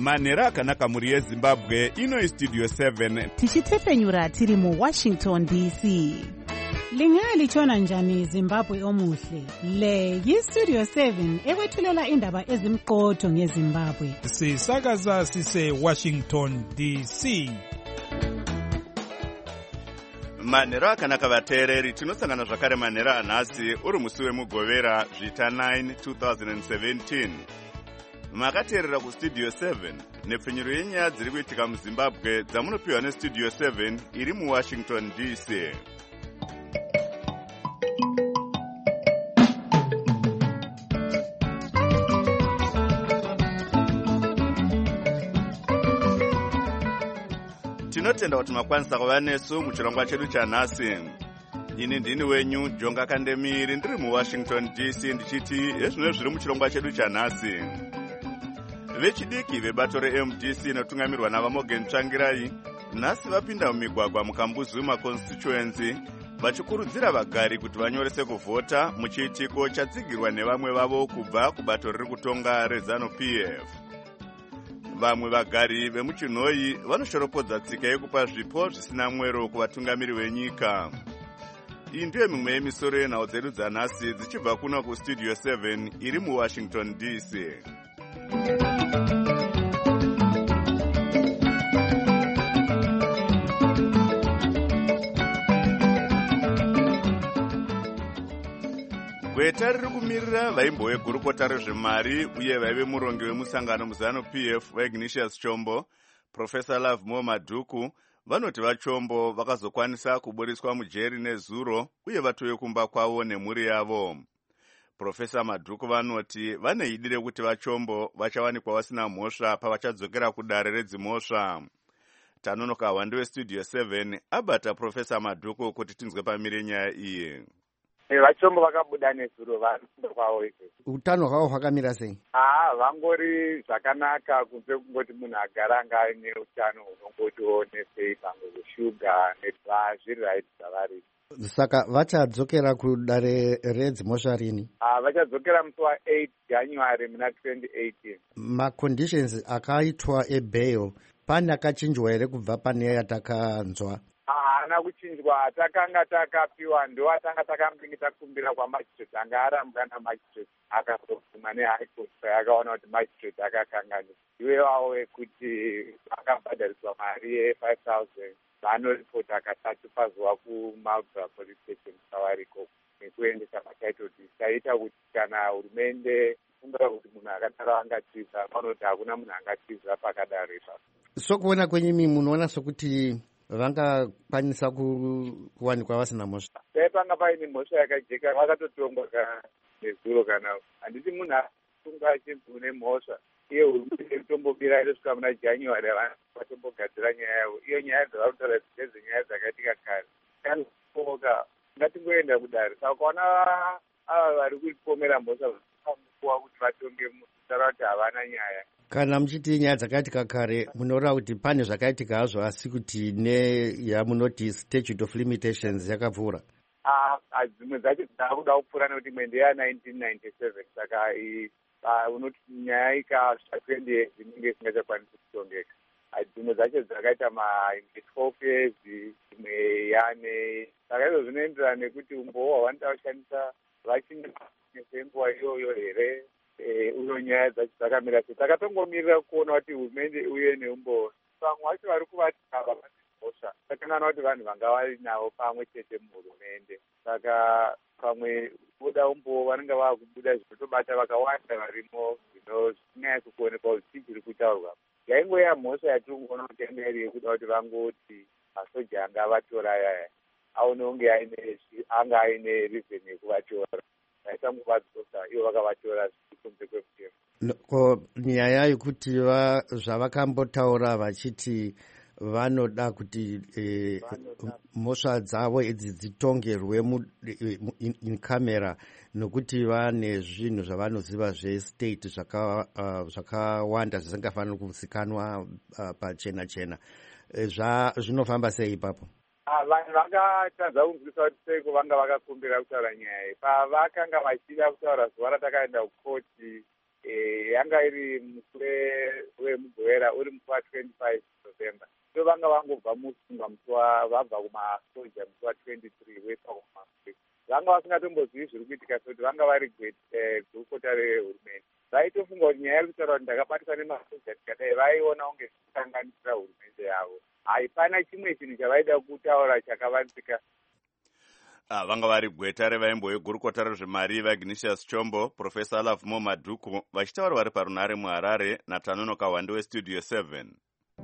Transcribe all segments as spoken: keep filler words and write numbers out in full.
manhero akanaka mhuri yezimbabwe. Ino istudio seven tichitefenyura tiri muwashington D C. Lingalitshona njani Zimbabwe omuhle? Le yistudio seven ekwethulela indaba ezimqotho ngeZimbabwe. Sisakaza sise Washington D C. manhero akanaka vateereri, tinosangana zvakare manhero anhasi uri musi wemugovera zvita nine two thousand seventeen. Makateerera kustudio seven nepfenyuro yenyaya dziri kuitika muzimbabwe dzamunopiwa nestudio seven iri muwashington D C. Tinotenda kuti makwanisa kuva nesu muchirongwa chedu chanhasi. Ini ndini wenyu Jonga Kandemiri, ndiri muwashington D C, ndichiti ezvino zviri muchirongwa chedu chanhasi. Vechidiki vebato re-M D C inotungamirwa navaMorgan Tsvangirai nhasi vapinda mumigwagwa muKambuzu maconstituency vachikurudzira vagari kuti vanyorese kuvhota muchiitiko chatsigirwa nevamwe vavo kubva kubato riri kutonga reZANU-P F. Vamwe vagari vemuchinhoyi vanoshoropodza tsika yekupa zvipo zvisina mwero kuvatungamiri venyika. Iyi ndiyo mimwe yemisoro yenhau dzedu dzanhasi dzichibva kuno kustudio seven iri muwashington D C. Gweta riri kumirira vaimbo vegurukota rezvemari uye vaive murongi wemusangano muZANU-P F vaIgnatius Chombo, Professor Love Mo Madhuku, vanoti vachombo vakazokwanisa kuburiswa mujeri nezuro uye vatowe kumba kwavo nemhuri yavo. Professor Madhuku vanoti vane idi rekuti vachombo vachawanikwa vasina mhosva pavachadzokera kudare redzimhosva. Tanonoka hwandi westudio seven abata Professor Madhuku kuti tinzwe pamire nyaya iyi. Vachombo vakabuda nezuro vanhu kwavo izvo. Utano hwavo hwakamira sei? Ah, vangori zvakanaka kunze kungoti munhu agara anga aine utano hunongotiwo nesei pamwe zvishuga nezviri right zvavari. Saka vachadzokera kudare redzimhosva rini? Ah, vachadzokera musi wa-eight January muna twenty eighteen. Ma-conditions akaitwa ebail pane akachinjwa here kubva pane yatakanzwa? Haana kuchinjwa, takanga takapiwa ndo atanga takambingi takumbira kwamagistrate anga arambwa namagistrate akazobvuma nehigh court yakaona kuti magistrate akakanganisa. Iwewawo wekuti vakabhadhariswa mari ye-five thousand vanoripota katatu pazuva kuMarlborough police station sawariko nekuendesa matitle deed. Taita kuti kana hurumende kumbira kuti munhu akadaro angatiza, vanoti hakuna munhu angatiza pakadaro ipapo. So kuona kwenyimi munoona sokuti vangakwanisa kuwanikwa vasina mhosva? Dai panga paine mhosva yakajeka vakatotongwa nezuro kana handiti munhu asunga achinzi une mhosva iye hurumende itombobira inosvika muna January vanhu vatombogadzira nyaya yavo. Iyo nyaya dzavari kutaura dzenyaya dzakatika kare kanoka ngatingoenda kudare. Saka ukaona ava vari kupomera mhosva vakuwa kuti vatonge mutaura kuti havana nyaya. Kana muchiti nyaya dzakaitika kare munotaura kuti pane zvakaitika hazvo asi kuti neyamunoti statute of limitations yakapfuura? Ah, dzimwe dzacho dzaakuda kupfuura nekuti imwe ndeya-nineteen ninety-seven. Saka unoti nyaya ikasvika twenty years inenge isingachakwanisi kutongeka. Dzimwe dzacho dzakaita ma-twelve years, imwe yane. Saka izvo zvinoenderana nekuti umbowo hwavanoda kushandisa vachine senguva iyoyo here. Uyo nyaya dzacho dzakamira sei. Takatongomirira kuona kuti hurumende uye neumbowo. Vamwe vacho vari kuvati ava vane mhosva takangana kuti vanhu vanga vari navo pamwe chete muhurumende. Saka pamwe voda umbowo vanenge vakubuda zvinotobata vakawanda varimo zvinonyanya kuonekwa kuti chii chiri kutaurwa. Yaingoya mhosva yatingoona kuti yanga iri yekuda kuti vangoti masoja anga avatora yaya aone kunge anga aine reason yekuvatora. Vaisanguvadzosa ivo vakavatora zvikunze kwemutemo. Nyaya yekuti zvavakambotaura vachiti vanoda kuti eh, mhosva dzavo idzi dzitongerwe in camera nokuti vane zvinhu zvavanoziva zvestate zvakawanda uh, zvisingafaniri kuzikanwa uh, pachena chena. Zvinofamba sei ipapo? Vanhu vakatadza kunzwisa kuti seiko vanga vakakumbira kutaura nyaya iyi. Pavakanga vachida kutaura zuva ratakaenda kukoti, yanga iri musi wemugowera uri musi wa twenty-five November. So vanga vangobva musungwa musi vabva kumasoja musi wa twenty-three wepakumaswe. Vanga vasingatombozivi zviri kuitika sekuti vanga vari gurukota rehurumende. Vaitofunga kuti nyaya yekutaura kuti ndakabatwa nemasoja tikadai vaiona kunge zvichikanganisira hurumende yavo. Haipana chimwe chinhu chavaida kutaura chakavanzika. Ah, vanga vari gweta revaimbo yegurukota rezvemari vagnicius chombo, Profesa Alavumo Madhuku vachitaura vari parunare muHarare naTanono Kawande weStudio seven.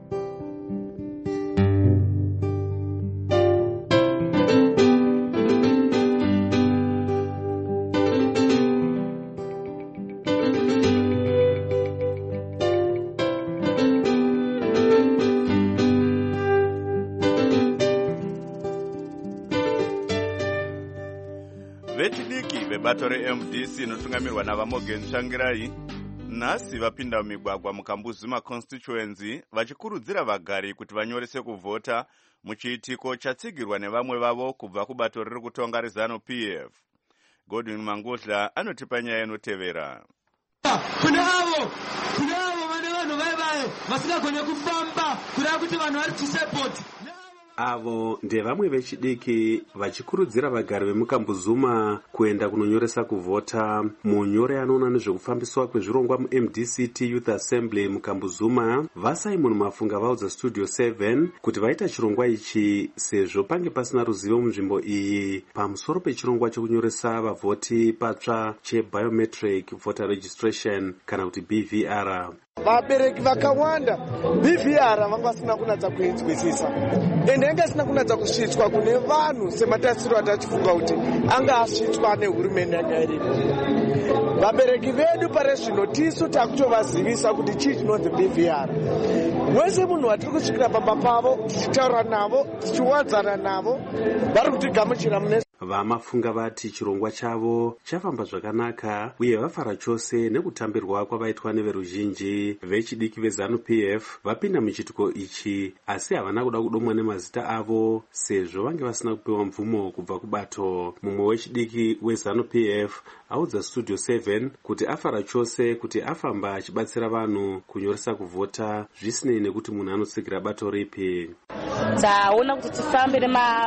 Vechidiki vebato re-M D C inotungamirwa naVamogen Tsvangirai nhasi vapinda mumigwagwa muKambuzima constituency vachikurudzira vagari kuti vanyorese kuvhota muchiitiko chatsigirwa nevamwe vavo kubva kubato riri kutonga reZanu P F. Godwin Mangudla anotipa nyaya inotevera. Kune avo kune avo vane vanhu vaivaye vasingagone kufamba kuda kuti vanhu vari chisepoti. Avo ndevamwe vechidiki vachikurudzira vagari vemukambuzuma kuenda kunonyoresa kuvhota. Munyore anoona nezvekufambiswa kwezvirongwa mu-M D C T Youth Assembly mukambuzuma vaSimon Mafunga vaudza Studio seven kuti vaita chirongwa ichi sezvo pange pasina ruzivo munzvimbo iyi pamusoro pechirongwa chekunyoresa vavhoti patsva chebiometric voter registration kana kuti B V R. Vabereki vakawanda B V R vanga vasina kunatsa kuinzwisisa ende anga asina kunatsa kusvitswa kune vanhu sematasiro atachifunga kuti anga asvitswa nehurumende yanga iripo. Vabereki vedu pare zvino tisu takutovazivisa kuti chii chinonzi B V R. Wese munhu watiri kusvikira pamba pavo tichitaura navo tichiwadzana navo vari kutigamuchira mune. Vamafunga vati chirongwa chavo chafamba zvakanaka uye vafara chose nekutambirwa kwavaitwa neveruzhinji. Vechidiki veZanu P F vapinda muchitiko ichi asi havana kuda kudomwa nemazita avo sezvo vange vasina kupiwa mvumo kubva kubato. Mumwe wechidiki weZanu P F audza Studio seven kuti afara chose kuti afamba achibatsira vanhu kunyoresa kuvhota zvisinei nekuti munhu anotsigira bato ripi. Taona kuti tifambe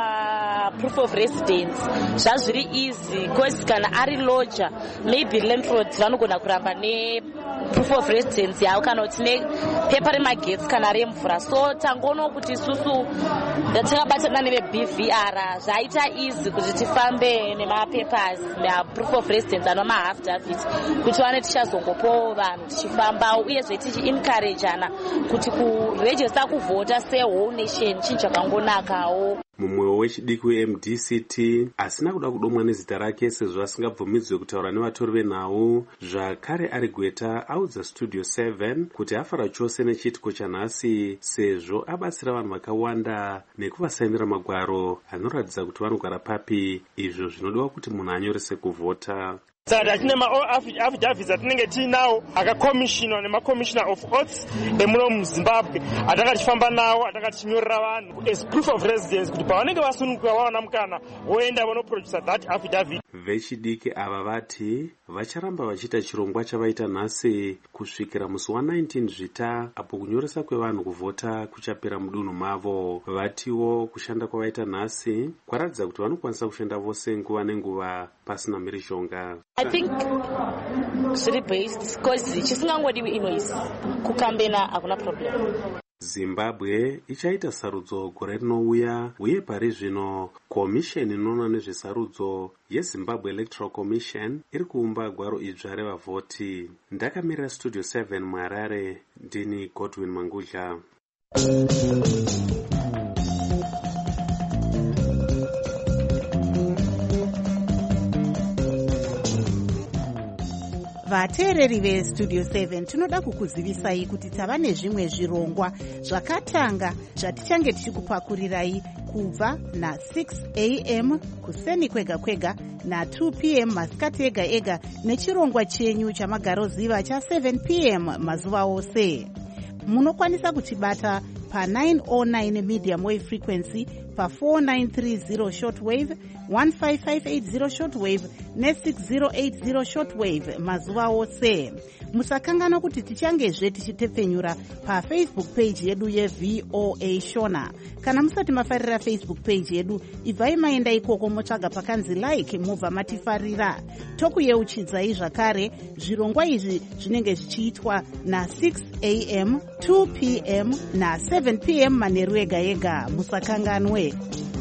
nema proof of residence zvazviri easy because kana ari lodger maybe landlord vanogona kuramba ne proof of residence yavo kana kuti ne pepa remagetsi kana remvura. So tangoona kuti isusu takabatana neve-B V R zvaita easy kuti tifambe nemapapers na-proof of residence anoma half david kuti wane tichazongopawo vanhu tichifamba uyezve tichi-encourageana kuti kuregister kuvhota sewhole nation chinhu chakangonakawo. Mumwe wechidiki we-M D C T asina kuda kudomwa nezita rake sezvo asingabvumidzwe kutaura nevatori venhau zvakare ari gweta audza Studio seven kuti afara chose nechiitiko chanhasi sezvo abatsira vanhu vakawanda nekuvasainira magwaro anoratidza kuti vanogara papi izvo zvinodiwa kuti munhu anyorese kuvhota. Saka tine ma-affidavits atinenge tiinawo akakomishinwa nema-commissioner of oaths emuno muZimbabwe atanga tichifamba nawo atanga tichinyorera vanhu as proof of residence kuti pavanenge vasununguka vawana mukana voenda vanoproducer that affidavit. Vechidiki ava vati vacharamba vachiita chirongwa chavaita nhasi kusvikira musi wa nineteen Zvita apo kunyoresa kwevanhu kuvhota kuchapera mudunhu mavo. Vatiwo kushanda kwavaita nhasi kwaratidza kuti vanokwanisa kushanda vose nguva nenguva pasina mhirizhonga. I think zviri based because chisingangodiwi inoisi kukambena hakuna problem. Zimbabwe ichaita sarudzo gore rinouya uye pari zvino komisheni inoona nezvesarudzo yeZimbabwe Electoral Commission iri kuumba gwaro idzva revavhoti. Ndakamirira Studio seven muHarare, ndini Godwin Mangudla. Vateereri veStudio seven tinoda kukuzivisai kuti tava nezvimwe zvirongwa zvakatanga zvatichange tichikupakurirai kubva na-six a m kuseni kwega kwega na-two p m masikati ega ega nechirongwa chenyu chamagaroziva cha-seven p m mazuva ose. Munokwanisa kutibata pa-nine oh nine medium wave frequency, pa-four nine three zero shortwave, one five five eight zero shortwave ne-six zero eight zero shortwave mazuva ose. Musakanganwa kuti tichangezve tichitepfenyura pafacebook page yedu yevoa shona. Kana musati mafarira Facebook page yedu, ibvai maenda ikoko motsvaga pakanzi like mubva matifarira. Tokuyeuchidzai zvakare zvirongwa izvi zvinenge zvichiitwa na six a m, two p m na seven p m manheru ega ega. Musakanganwe.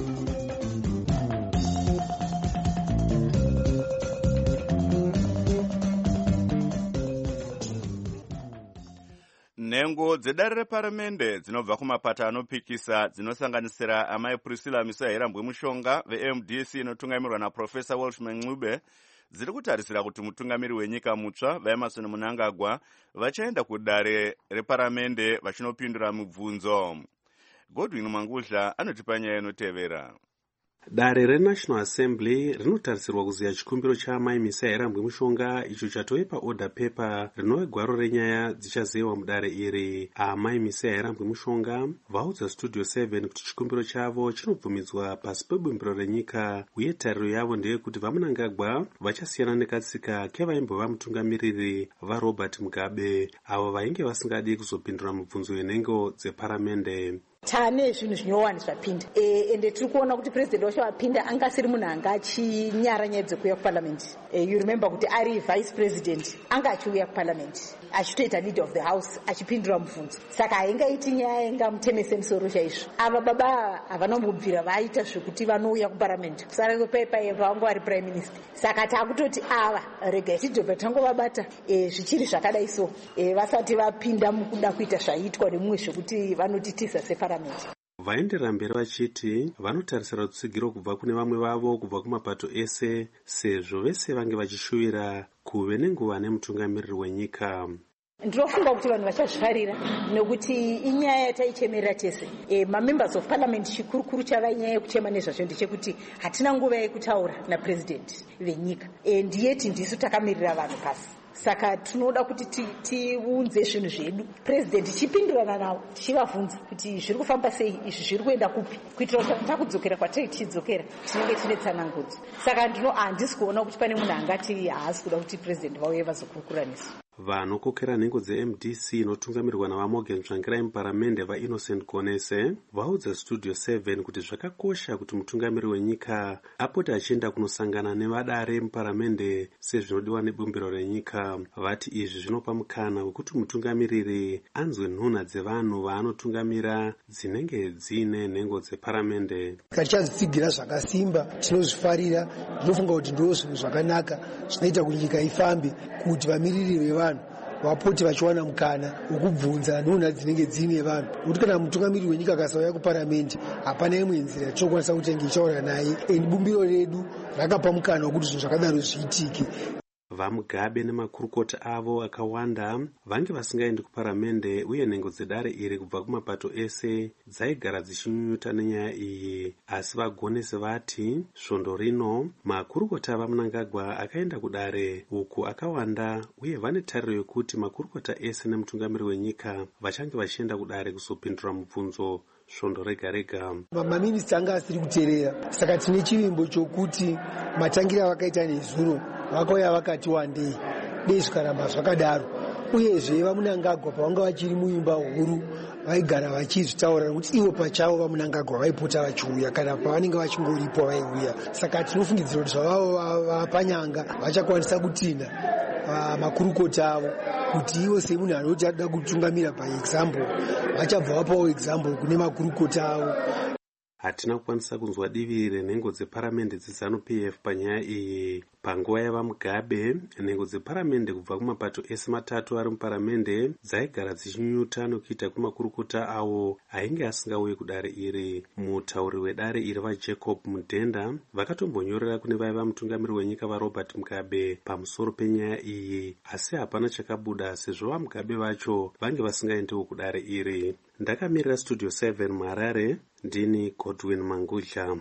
Nhengo dzedare reparamende dzinobva kumapata anopikisa dzinosanganisira amai Priscilla Misahirambwe Mushonga ve-M D C inotungamirwa naProfesa Welshman Ncube dziri kutarisira kuti mutungamiri wenyika mutsva vaEmmerson Mnangagwa vachaenda kudare reparamende vachinopindura mibvunzo. Godwin Mangudla anotipa nyaya inotevera. Dare reNational Assembly rinotarisirwa kuziya chikumbiro chaamai Misahirambwe Mushonga icho chatove paorder paper rinove gwaro renyaya dzichaziviwa mudare iri. Amai Misahirambwe Mushonga vaudza Studio seven kuti chikumbiro chavo chinobvumidzwa pasi pebumbiro renyika uye tariro yavo ndeyekuti vaMnangagwa vachasiyana nekatsika kevaimbova mutungamiriri vaRobert Mugabe avo vainge vasingadi kuzopindura mibvunzo yenhengo dzeparamende. Tane zvinhu zvinyowani zvapinda e, ende tiri kuona kuti president wacho wapinda anga asiri munhu anga achinyara nyaya dzekuuya kuparliament. E, you remember kuti ari vice president anga achiuya kuparliament achitoita leader of the house achipindura mubvunzo, saka haingaiti nyaya ingamutemese musoro chaizvo. Ava baba havana kumbobvira vaita zvekuti vanouya kuparliament kusara kwepaipai vanga vari prime minister, saka takutoti ava regai tidhobva tangovabata e, zvichiri zvakadai so e, vasati vapinda mukuda kuita zvaiitwa nemumwe zvekuti vanotitisa separliament. Vaenderera mberi vachiti vanotarisira rutsigiro kubva kune vamwe vavo kubva kumapato ese sezvo vese vange vachishuvira kuve nenguva nemutungamiriri wenyika. Ndinofunga kuti vanhu vachazvifarira nekuti inyaya yataichemerera tese. E, mamembers of parliament chikurukuru chava nyaya yekuchema nezvazvo ndechekuti hatina nguva yekutaura napresident venyika. E, ndiyeti ndisu takamirira vanhu pasi. Saka tinoda kuti tiunze zvinhu zvedu, president chipindurana nawo tichivabvunza kuti zviri kufamba sei, izvi zviri kuenda kupi, kuitira kuti takudzokera kwatiri tichidzokera tinenge tine tsanangudzo. Saka ndino handisi kuona kuti pane munhu angati haasi kuda kuti president vauye vazokurukura nesu. Vanokokera nhengo dze-M D C inotungamirwa navaMorgan Tsvangirai muparamende vaInnocent Konese vaudza Studio seven kuti zvakakosha kuti mutungamiri wenyika apote achienda kunosangana nevadare muparamende sezvinodiwa nebumbiro renyika. Vati izvi zvinopa mukana wekuti mutungamiriri anzwe nhunha dzevanhu vaanotungamira dzinenge dziine nhengo dzeparamende. Tichadzitsigira zvakasimba, tinozvifarira, ndinofunga kuti ndizvo zvinhu zvakanaka zvinoita kuti nyika ifambe, kuti vamiriri vevanhu vapote vachiwana mukana wekubvunza nhunha dzinenge dziine vanhu. Kuti kana mutungamiriri wenyika akasauya kuparamende hapana imwe nzira yatinokwanisa kutenge ichaura naye, eni bumbiro redu rakapa mukana wekuti zvinhu zvakadaro zviitike. VaMugabe nemakurukota avo akawanda vange vasingaendi kuparamende uye nhengo dzedare iri kubva kumapato ese dzaigara dzichinyunyuta nenyaya iyi, asi vagonesi vati svondo rino makurukota vaMnangagwa akaenda kudare uku akawanda uye vane tariro yekuti makurukota ese nemutungamiri wenyika vachange vachienda kudare kuzopindura mubvunzo svondo rega rega. Maminista anga asiri kuteerera, saka tine chivimbo chokuti matangiro avakaita nezuro vakauya vakati wandei dei zvikaramba zvakadaro. Uyezve vaMnangagwa pavanga vachiri muimba huru vaigara vachizvitaura nekuti ivo pachavo vaMnangagwa vaipota vachiuya kana pavanenge vachingoripo vaiuya. Saka tinofungidzira kuti zvavavo vapanyanga vachakwanisa kutina makurukota avo kuti ivo semunhu anoti anoda kutungamira paexample vachabva vapawo example kune makurukota avo. Hatina kukwanisa kunzwa divi renhengo dzeparamende dzeZANU-P F panyaya iyi. Panguva yavaMugabe, nhengo dzeparamende kubva kumapato ese matatu ari muparamende dzaigara dzichinyuta nokuita kwemakurukota awo ainge asingauye kudare iri. Mutauri wedare iri vaJacob Mudhenda vakatombonyorera kune vaiva mutungamiri wenyika vaRobert Mugabe pamusoro penyaya iyi, asi hapana chakabuda sezvo vaMugabe vacho vange vasingaendiwo kudare iri. Ndakamirira Studio seven muHarare, ndini Godwin Mangudla.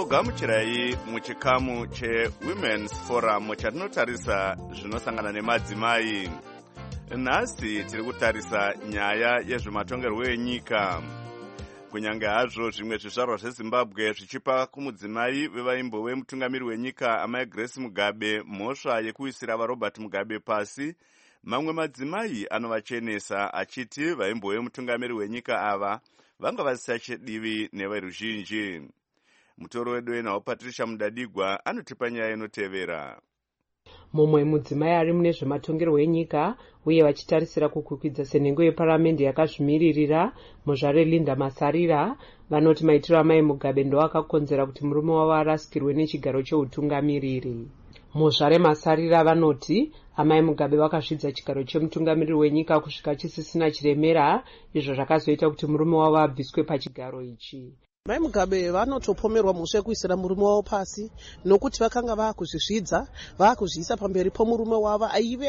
tinogamuchirai muchikamu chewomen's forum chatinotarisa zvinosangana nemadzimai. Nhasi tiri kutarisa nyaya yezvematongerwo enyika. Kunyange hazvo zvimwe zvizvarwa zveZimbabwe zvichipa kumudzimai vevaimbo wemutungamiri wenyika amai Grace Mugabe mhosva yekuisira vaRobert Mugabe pasi, mamwe madzimai anovachenesa achiti vaimbo wemutungamiri wenyika ava vanga vasachedivi neveruzhinji. Mutoro wedu wenawo Patricia Mudadigwa anotipa nyaya inotevera. Mumwe mudzimai ari mune zvematongerwo enyika uye vachitarisira kukwikwidzwa senhengo yeparamende yakazvimiririra muzvare Linda Masarira vanoti maitiro amai Mugabe ndo akakonzera kuti murume wavo arasikirwe nechigaro cheutungamiriri. Muzvare Masarira vanoti amai Mugabe vakasvidza chigaro chemutungamiriri wenyika kusvika chisisina chiremera, izvo zvakazoita kuti murume wavo abviswe pachigaro ichi. Mai Mugabe vanotopomerwa mhosva yekuisira murume wavo pasi nokuti vakanga vakuzvisvidza vakuzviisa pamberi pomurume wavo aive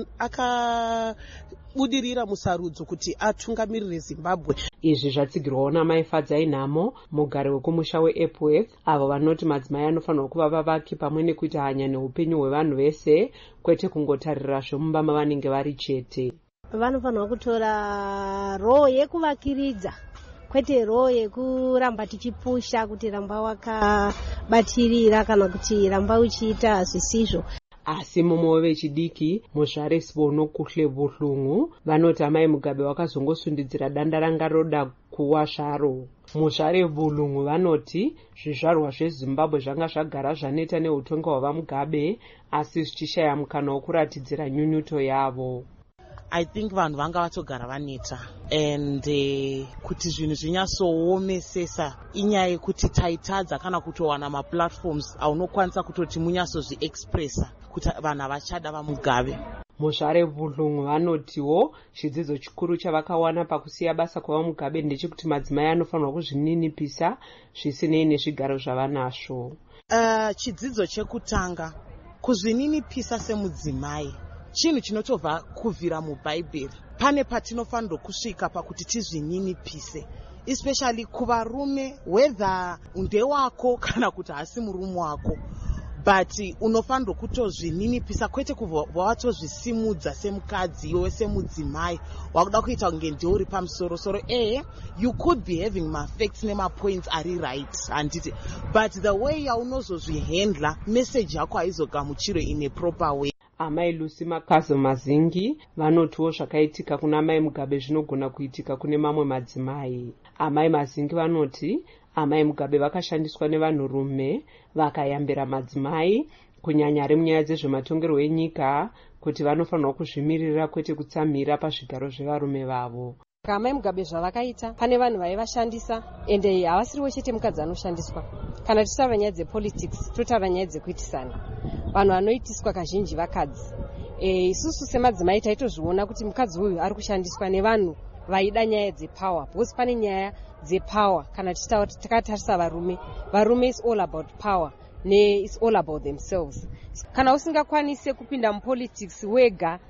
akabudirira aka musarudzo kuti atungamirire Zimbabwe. Izvi zvatsigirwawo namai Fadzai Nhamo, mugari wekumusha weEpworth, avo vanoti madzimai anofanirwa kuva vavaki pamwe nekuita hanya neupenyu hwevanhu vese, kwete kungotarira zvomumba mavanenge vari chete. Vanofanirwa kutora roho yekuvakiridza, kwete roho yekuramba tichipusha kuti ramba wakabatirira kana kuti ramba uchiita zvisizvo. Asi mumwe vechidiki muzvare Sibono Kuhle Buhlungu vanoti amai Mugabe wakazongosundidzira danda ranga roda kuwa zvaro. Muzvare Buhlungu vanoti zvizvarwa zveZimbabwe zvanga zvagara zvaneta neutonga hwavaMugabe asi zvichishaya mukana wokuratidzira nyunyuto yavo. I think vanhu vanga vatogara vaneta and uh, kuti zvinhu zvinyatsoomesesa inyaya yekuti taitadza kana kutowana maplatforms aunokwanisa kutoti munyatsozviexpressa kuti vanhu havachada vaMugabe. Muzvare Buhlungu vanotiwo chidzidzo chikuru chavakawana pakusiya basa kwavaMugabe ndechekuti madzimai anofanirwa kuzvininipisa zvisinei nezvigaro zvavanazvo. Uh, chidzidzo chekutanga kuzvininipisa semudzimai chinhu chinotobva kubvira mubhaibheri. Pane patinofanirwa kusvika pakuti tizvininipise, especially kuvarume, whether ndewako kana kuti hasi murume wako, but unofanirwa kutozvininipisa kwete kubva watozvisimudza semukadzi iwe semudzimai wakuda kuita kunge ndeuri pamusoro-soro. Eh, you could be having ma-facts nema-points ari right handiti, but the way yaunozozvihandla message yako haizogamuchirwe in a proper way. Amai Lucy Makazo Mazingi vanotiwo zvakaitika kuna amai Mugabe zvinogona kuitika kune mamwe madzimai. Amai Mazingi vanoti amai Mugabe vakashandiswa nevanhurume vakayambira madzimai kunyanya ari munyaya dzezvematongerwo enyika kuti vanofanirwa kuzvimirira kwete kutsamhira pazvigaro zvevarume vavo. Amai Mugabe zvavakaita pane vanhu vaivashandisa ende havasiriwo chete mukadzi anoshandiswa. Kana tichitaura nyaya dzepolitics totaura nyaya dzekuitisana. Vanhu vanoitiswa kazhinji vakadzi. E, isusu semadzimai taitozviona kuti mukadzi uyu ari kushandiswa nevanhu vaida nyaya dzepower, because pane nyaya dzepower kana takatarisa varume. Varume is all about power ne is all about themselves. Kana usingakwanise kupinda mupolitics wega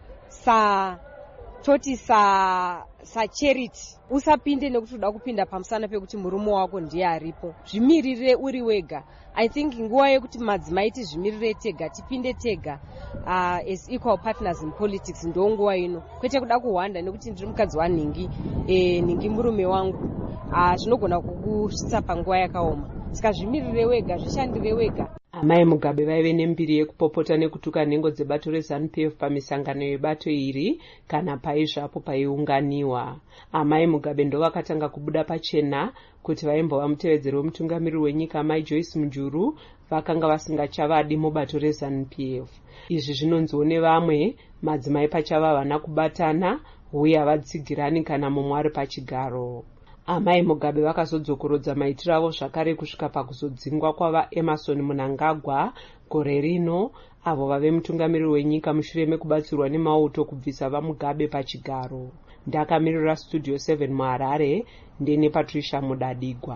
sa toti sa sa charity usapinde nekuti uda kupinda pamusana pekuti murume wako ndiye aripo. Zvimirire uri wega. I think nguva yekuti madzimai tizvimirire tega tipinde tega uh, as equal partners in politics ndo nguva ino, kwete kuda kuhwanda nekuti ndiri mukadzi waNhingi eh, Ningi murume wangu zvinogona uh, kukusvitsa panguva yakaoma. Saka zvimirire wega, zvishandire wega. Amai Mugabe vaive nembiri yekupopota nekutuka nhengo dzebato reZANU P F pamisangano yebato iri kana paizvapo paiunganiwa. Amai Mugabe ndo vakatanga kubuda pachena kuti vaimbova mutevedzeri wemutungamiriri wenyika amai Joyce Mujuru vakanga vasingachavadi mubato reZANU P F. Izvi zvinonziwo nevamwe madzimai pachava havana kubatana uye havatsigirani kana mumwe ari pachigaro. Amai Mugabe vakazodzokorodza maitiro avo zvakare kusvika pakuzodzingwa kwava Emerson Mnangagwa gore rino, avo vave mutungamiriri wenyika mushure mekubatsirwa nemauto kubvisa vaMugabe pachigaro. Ndakamirira Studio seven muHarare, ndine Patricia Mudadigwa.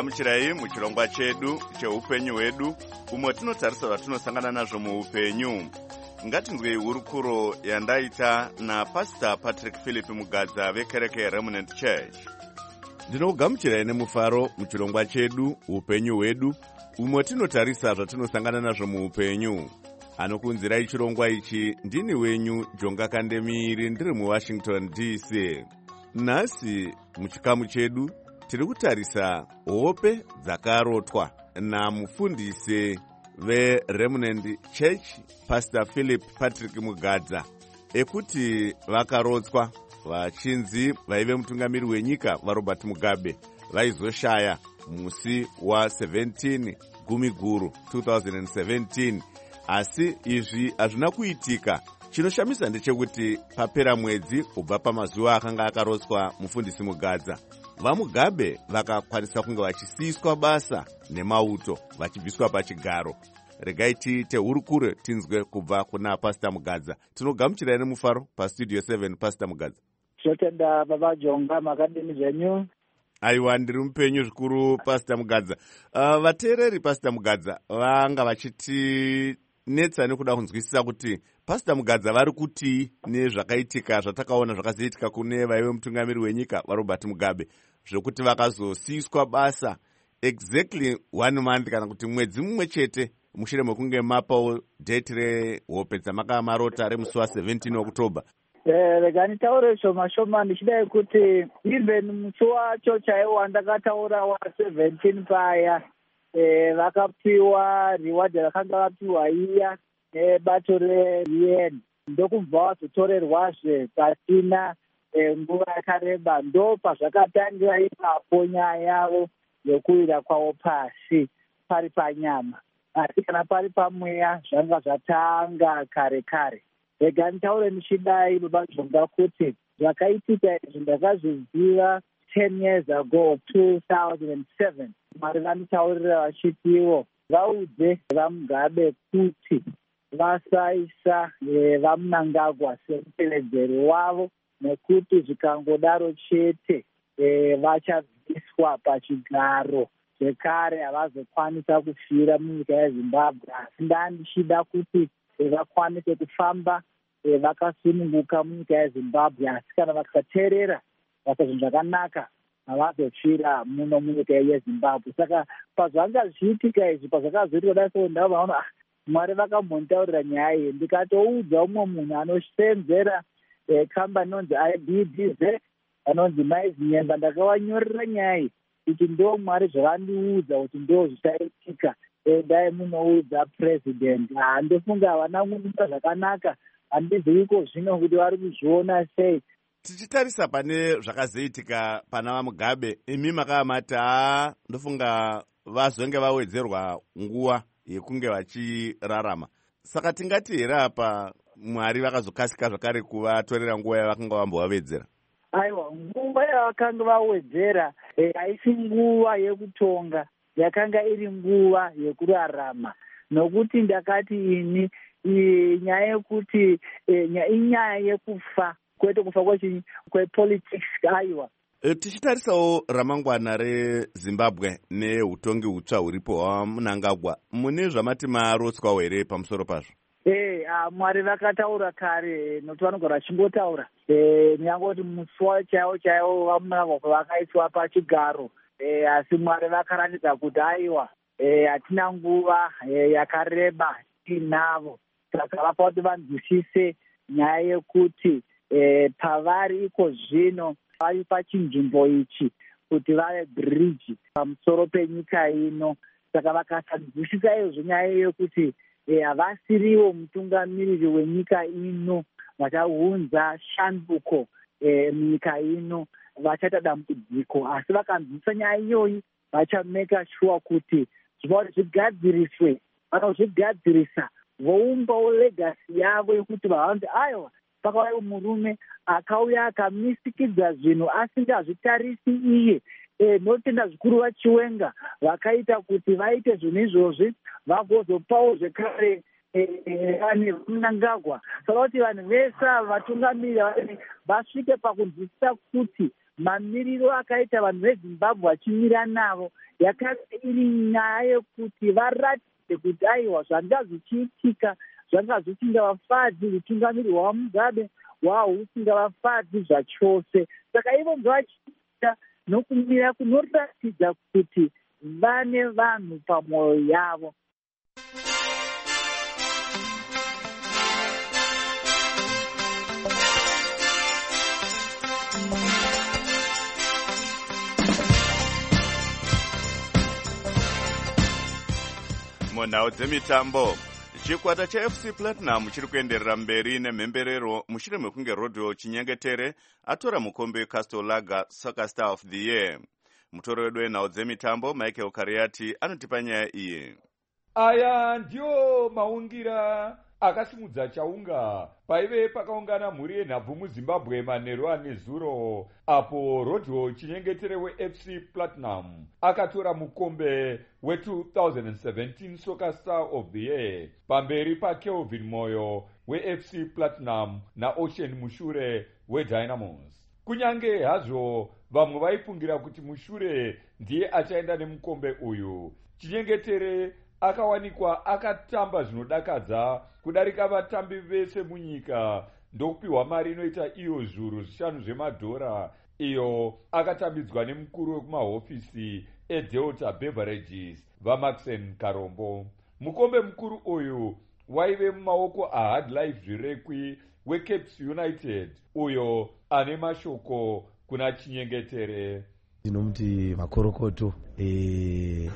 tinokugamuchirai muchirongwa chedu cheupenyu hwedu, umwe tinotarisa zvatinosangana nazvo muupenyu. Ngatinzwei hurukuro yandaita naPastor Patrick Philip Mugadza vekereke Remnant Church. Ndinokugamuchirai nemufaro muchirongwa chedu upenyu hwedu, umwe tinotarisa zvatinosangana nazvo muupenyu. Anokunzirai chirongwa ichi ndini wenyu Jonga Kandemiri, ndiri muWashington D C. Nhasi muchikamu chedu tiri kutarisa hope dzakarotwa namufundisi veRemnant Church Pastor Philip Patrick Mugadza, ekuti vakarotswa vachinzi vaive mutungamiri wenyika vaRobert Mugabe vaizoshaya musi wa17 Gumiguru two thousand seventeen, asi izvi hazvina kuitika. Chinoshamisa ndechekuti papera mwedzi kubva pamazuva akanga akarotswa mufundisi Mugadza, vaMugabe vakakwanisa kunge vachisiyiswa basa nemauto vachibviswa pachigaro. Regai tiite hurukuro tinzwe kubva kuna Pastor Mugadza. Tinogamuchirai nemufaro pastudio seven. Pastor Mugadza. Tinotenda baba Jonga, makadini zvenyu? Aiwa, ndiri mupenyu zvikuru Pastor Mugadza. Uh, vateereri Pastor Mugadza vanga vachiti netsa nekuda kunzwisisa kuti Pastor Mugadza vari kuti nezvakaitika zvatakaona zvakazoitika kune vaive mutungamiri wenyika vaRobert Mugabe, zvokuti vakazosiyiswa basa exactly one month kana kuti mwedzi mumwe chete mushure mekunge mapawo date rehope dzamakamarota remusi wa17 October. Eh, regani taure shoma shoma ndichidai kuti even musi wacho chaiwo ndakataura wa17 paya, eh, vakapiwa reward rakanga vapiwa iya nebato reU N, ndokubva vazotorerwazve pasina nguva yakareba. Ndo pazvakatangira ipapo nyaya yavo yokuwira kwavo pasi pari panyama, asi kana pari pamweya zvanga zvatanga kare kare. Rega nitaure ndichidai baba Jonga kuti zvakaitika izvi ndakazviziva ten years ago, two thousand seven. Mwari vanitaurira vachitiwo vaudze vaMugabe kuti vasaisa vaMnangagwa semupeledzeri wavo, nekuti zvikangodaro chete e, vachabviswa pachigaro zvekare, havazokwanisa kufira munyika yeZimbabwe. Asi ndandichida kuti e, vakwanise kufamba e, vakasununguka munyika yeZimbabwe, asi kana vakateerera vakazvinhu zvakanaka havazofira muno munyika yeZimbabwe. Saka pazvanga zviitika izvi, pazvakazoitika dai so ndavaona ah, Mwari vakambonitaurira nyaya iyi. Ndikatoudza umwe munhu anosenzera e, kamba inonzi I B D Z, anonzi Maizi Nyemba, ndakavanyorera nyaya iyi kuti ndo Mwari zvavandiudza kuti ndo zvichaitika. E, dai munoudza president. Ah, ndofunga havana kuita zvakanaka, handiziviko zvino kuti vari kuzviona sei. Tichitarisa pane zvakazoitika pana vaMugabe, imi makamati ha ndofunga vazonge vawedzerwa nguva yekunge vachirarama. Saka tingati here apa Mwari vakazokasika zvakare kuvatorera nguva yavakanga vambovavedzera? Aiwa, nguva yavakanga vawedzera haisi e, nguva yekutonga, yakanga iri nguva yekurarama. Nokuti ndakati ini nyaya yekuti e, inyaya yekufa, kwete kufa kwechinyi kwepolitics. Aiwa, e, tichitarisawo ramangwana reZimbabwe neutongi hutsva huripo hwaMnangagwa, mune zvamati marotswawo here pamusoro pazvo? Eh, Mwari vakataura kare, nokuti vanogara vachingotaura. Eh, nyangoti musi chaiwo chaiwo vaMnangagwa vakaiswa pachigaro, eh, asi Mwari vakaratidza kuti aiwa, eh, hatina nguva eh, yakareba tinavo. Saka vapa kuti vanzwisise nyaya yekuti eh, pavari iko zvino vari pachinzvimbo ichi kuti vave bridge pamusoro penyika ino. Saka vakasanzwisisa izvo nyaya yekuti havasiriwo e, mutungamiriri wenyika ino vachaunza shanduko e, munyika ino, vachata dambudziko. Asi vakanzwisisa nyaya iyoyi vachameka sure kuti zvinova zvigadziriswe, vanozvigadzirisa voumbawo legasi yavo yekuti vavanzi aiwa, pakauya murume akauya akamisikidza zvinhu asingazvitarisi iye. E, notenda zvikuru vachiwenga vakaita kuti vaite zvinhu izvozvi vagozopawo zvekare vanhu vaMnangagwa. Saka kuti vanhu vese vatungamiri vasvike pakunzwisisa kuti mamiriro akaita vanhu vezimbabwe vachimira navo yakanga iri nyaya yekuti varatidze kuti aiwa zvanga zvichiitika zvanga zvisingavafadzi utungamiri hwamugabe hwahusingavafadzi zvachose. Saka ivo ngavachiita nokumira kunoratidza kuti vane vanhu pamwoyo yavo. munhau dzemitambo, chikwata chaF C Platinum chiri kuenderera mberi nemhemberero mushure mekunge Rodwell Chinyengetere atora mukombe weCastle Lager Soccer Star of the Year. Mutoro wedu wenhau dzemitambo Michael Kariati anotipa nyaya iyi. Aya ndiyo maungira akasimudza chaunga paive pakaungana mhuri yenhabvu muZimbabwe manheru anezuro, apo Rodwell Chinyengetere weF C Platinum akatora mukombe we-twenty seventeen Soccer Star of the Year pamberi paKelvin Moyo weF C Platinum naOcean Mushure weDynamos. Kunyange hazvo vamwe vaifungira kuti Mushure ndiye achaenda nemukombe uyu, Chinyengetere akawanikwa akatamba zvinodakadza kudarika vatambi vese munyika ndokupiwa mari inoita iyo zviuru zvishanu zvemadhora, iyo akatambidzwa nemukuru wekumahofisi eDelta Beverages vaMaxen Karombo. Mukombe mukuru uyu waive mumaoko aHard Life Zvirekwi weCapes United, uyo ane mashoko kuna Chinyengetere. Ndinomuti makorokoto eh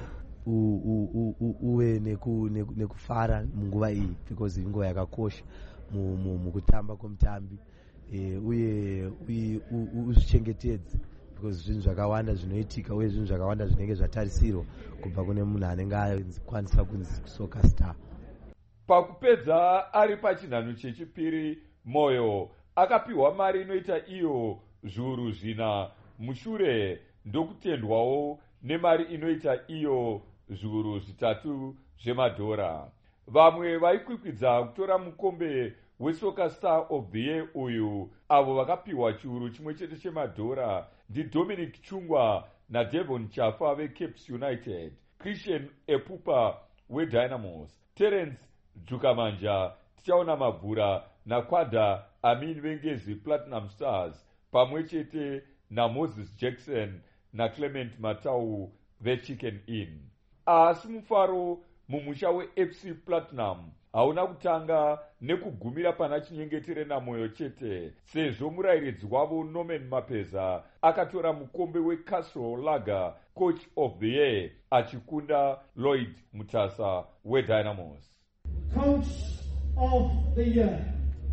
uwe nekufara munguva iyi because inguva yakakosha mukutamba kwomutambi uye uzvichengetedze because zvinhu zvakawanda zvinoitika uye zvinhu zvakawanda zvinenge zvatarisirwa kubva kune munhu anenge akwanisa kunzi Soccer Star. Pakupedza ari pachinhano chechipiri, Moyo akapiwa mari inoita iyo zviuru zvina, Mushure ndokutendwawo nemari inoita iyo zviuru zvitatu zvemadhora. Vamwe vaikwikwidza kutora mukombe weSoccer Star of the Year uyu avo vakapiwa chiuru chimwe chete chemadhora ndi Dominic Chungwa naDevon Chafa veCapes United, Christian Epupa weDynamos, Terence Dzukamanja, Tichaona Mabvura naKwada Amin Vengezi Platinum Stars pamwe chete naMoses Jackson naClement Matau veChicken Inn. Asi mufaro mumusha weF C Platinum hauna kutanga nekugumira pana Chinyengetere naMoyo chete, sezvo murayiridzi wavo Norman Mapeza akatora mukombe weCastle Lager Coach of the Year achikunda Lloyd Mutasa weDynamos. Coach of the Year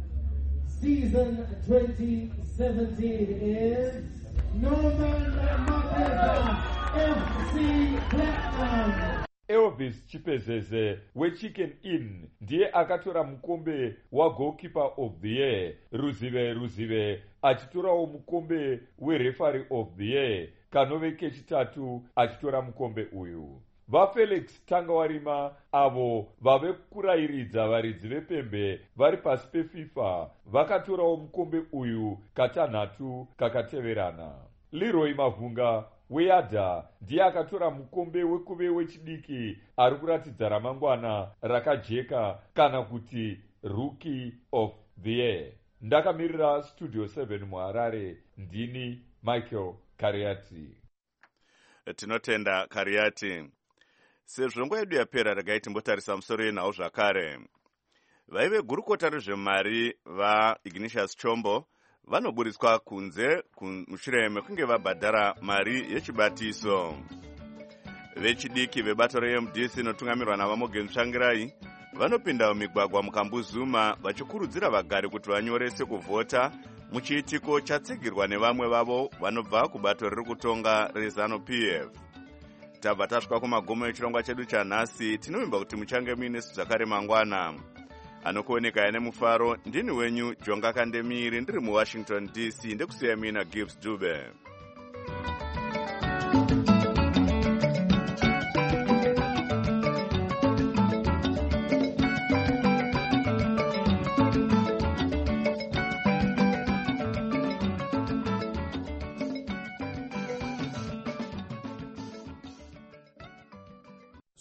season twenty seventeen is Norman Mapeza, F C Platinum. Elvis Chipezeze weChicken Inn ndiye akatora mukombe waGoalkeeper of the Year, Ruzive Ruzive achitorawo mukombe weReferee of the Year, Kanove kechitatu achitora mukombe uyu. VaFelix Tangawarima avo vave kurayiridza varidzi vepembe vari pasi peFIFA vakatorawo mukombe uyu katanhatu kakateverana. Leroy Mavhunga weYada ndiye akatora mukombe wekuve wechidiki ari kuratidza ramangwana rakajeka kana kuti Rookie of the Year. Ndakamirira Studio seven muHarare, ndini Michael Kariati. Tinotenda Kariati. Sezvo nguva yedu yapera regai timbotarisa musoro yenhau zvakare. Vaive gurukota rezvemari vaIgnatius Chombo vanoburiswa kunze mushure mekunge vabhadhara mari yechibatiso. Vechidiki vebato reM D C inotungamirwa naVaMorgan Tsvangirai vanopinda mumigwagwa mukambuzuma vachikurudzira vagari kuti vanyorese kuvhota muchiitiko chatsigirwa nevamwe vavo vanobva kubato riri kutonga reZANU P F. Tabva tasvika kumagumo echirongwa chedu chanhasi. Tinovimba kuti muchange muinesu zvakare mangwana. Anokuoneka ine mufaro ndini wenyu Jonga Kandemiri ndiri muWashington D C ndekusiya mina Gibbs Dube.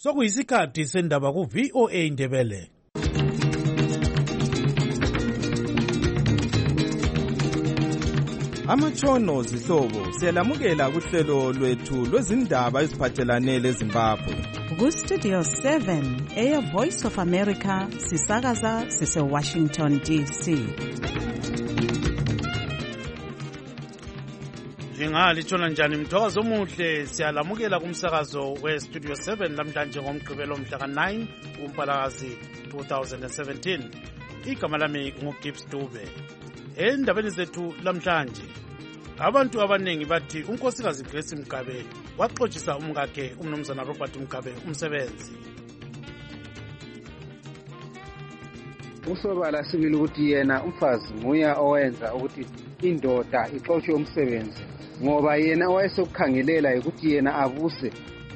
sokuyisikhathi sendaba ku-V O A Ndebele. Amatshono zihlobo siyalamukela kuhlelo lwethu lwezindaba eziphathelane leZimbabwe. Ku-Studio seven, Air Voice of America, sisakaza sise-Washington D C. Njengalitshona njani mthokozo omuhle, siyalamukela kumsakazo we-Studio seven lamhlanje ngomgqibelo mhla ka-nine kuMpalakazi two thousand seventeen. Igama lami nguGibbs Dube. Endabeni zethu lamhlanje, abantu abanengi bathi unkosikazi Grace Mgabe waxoxisa umkakhe umnumzana Robert Mgabe umsebenzi. Usobala sibili ukuthi yena umfazi nguya owenza ukuthi indoda ixoxe umsebenzi ngoba yena wayesokukhangelela ukuthi yena abuse.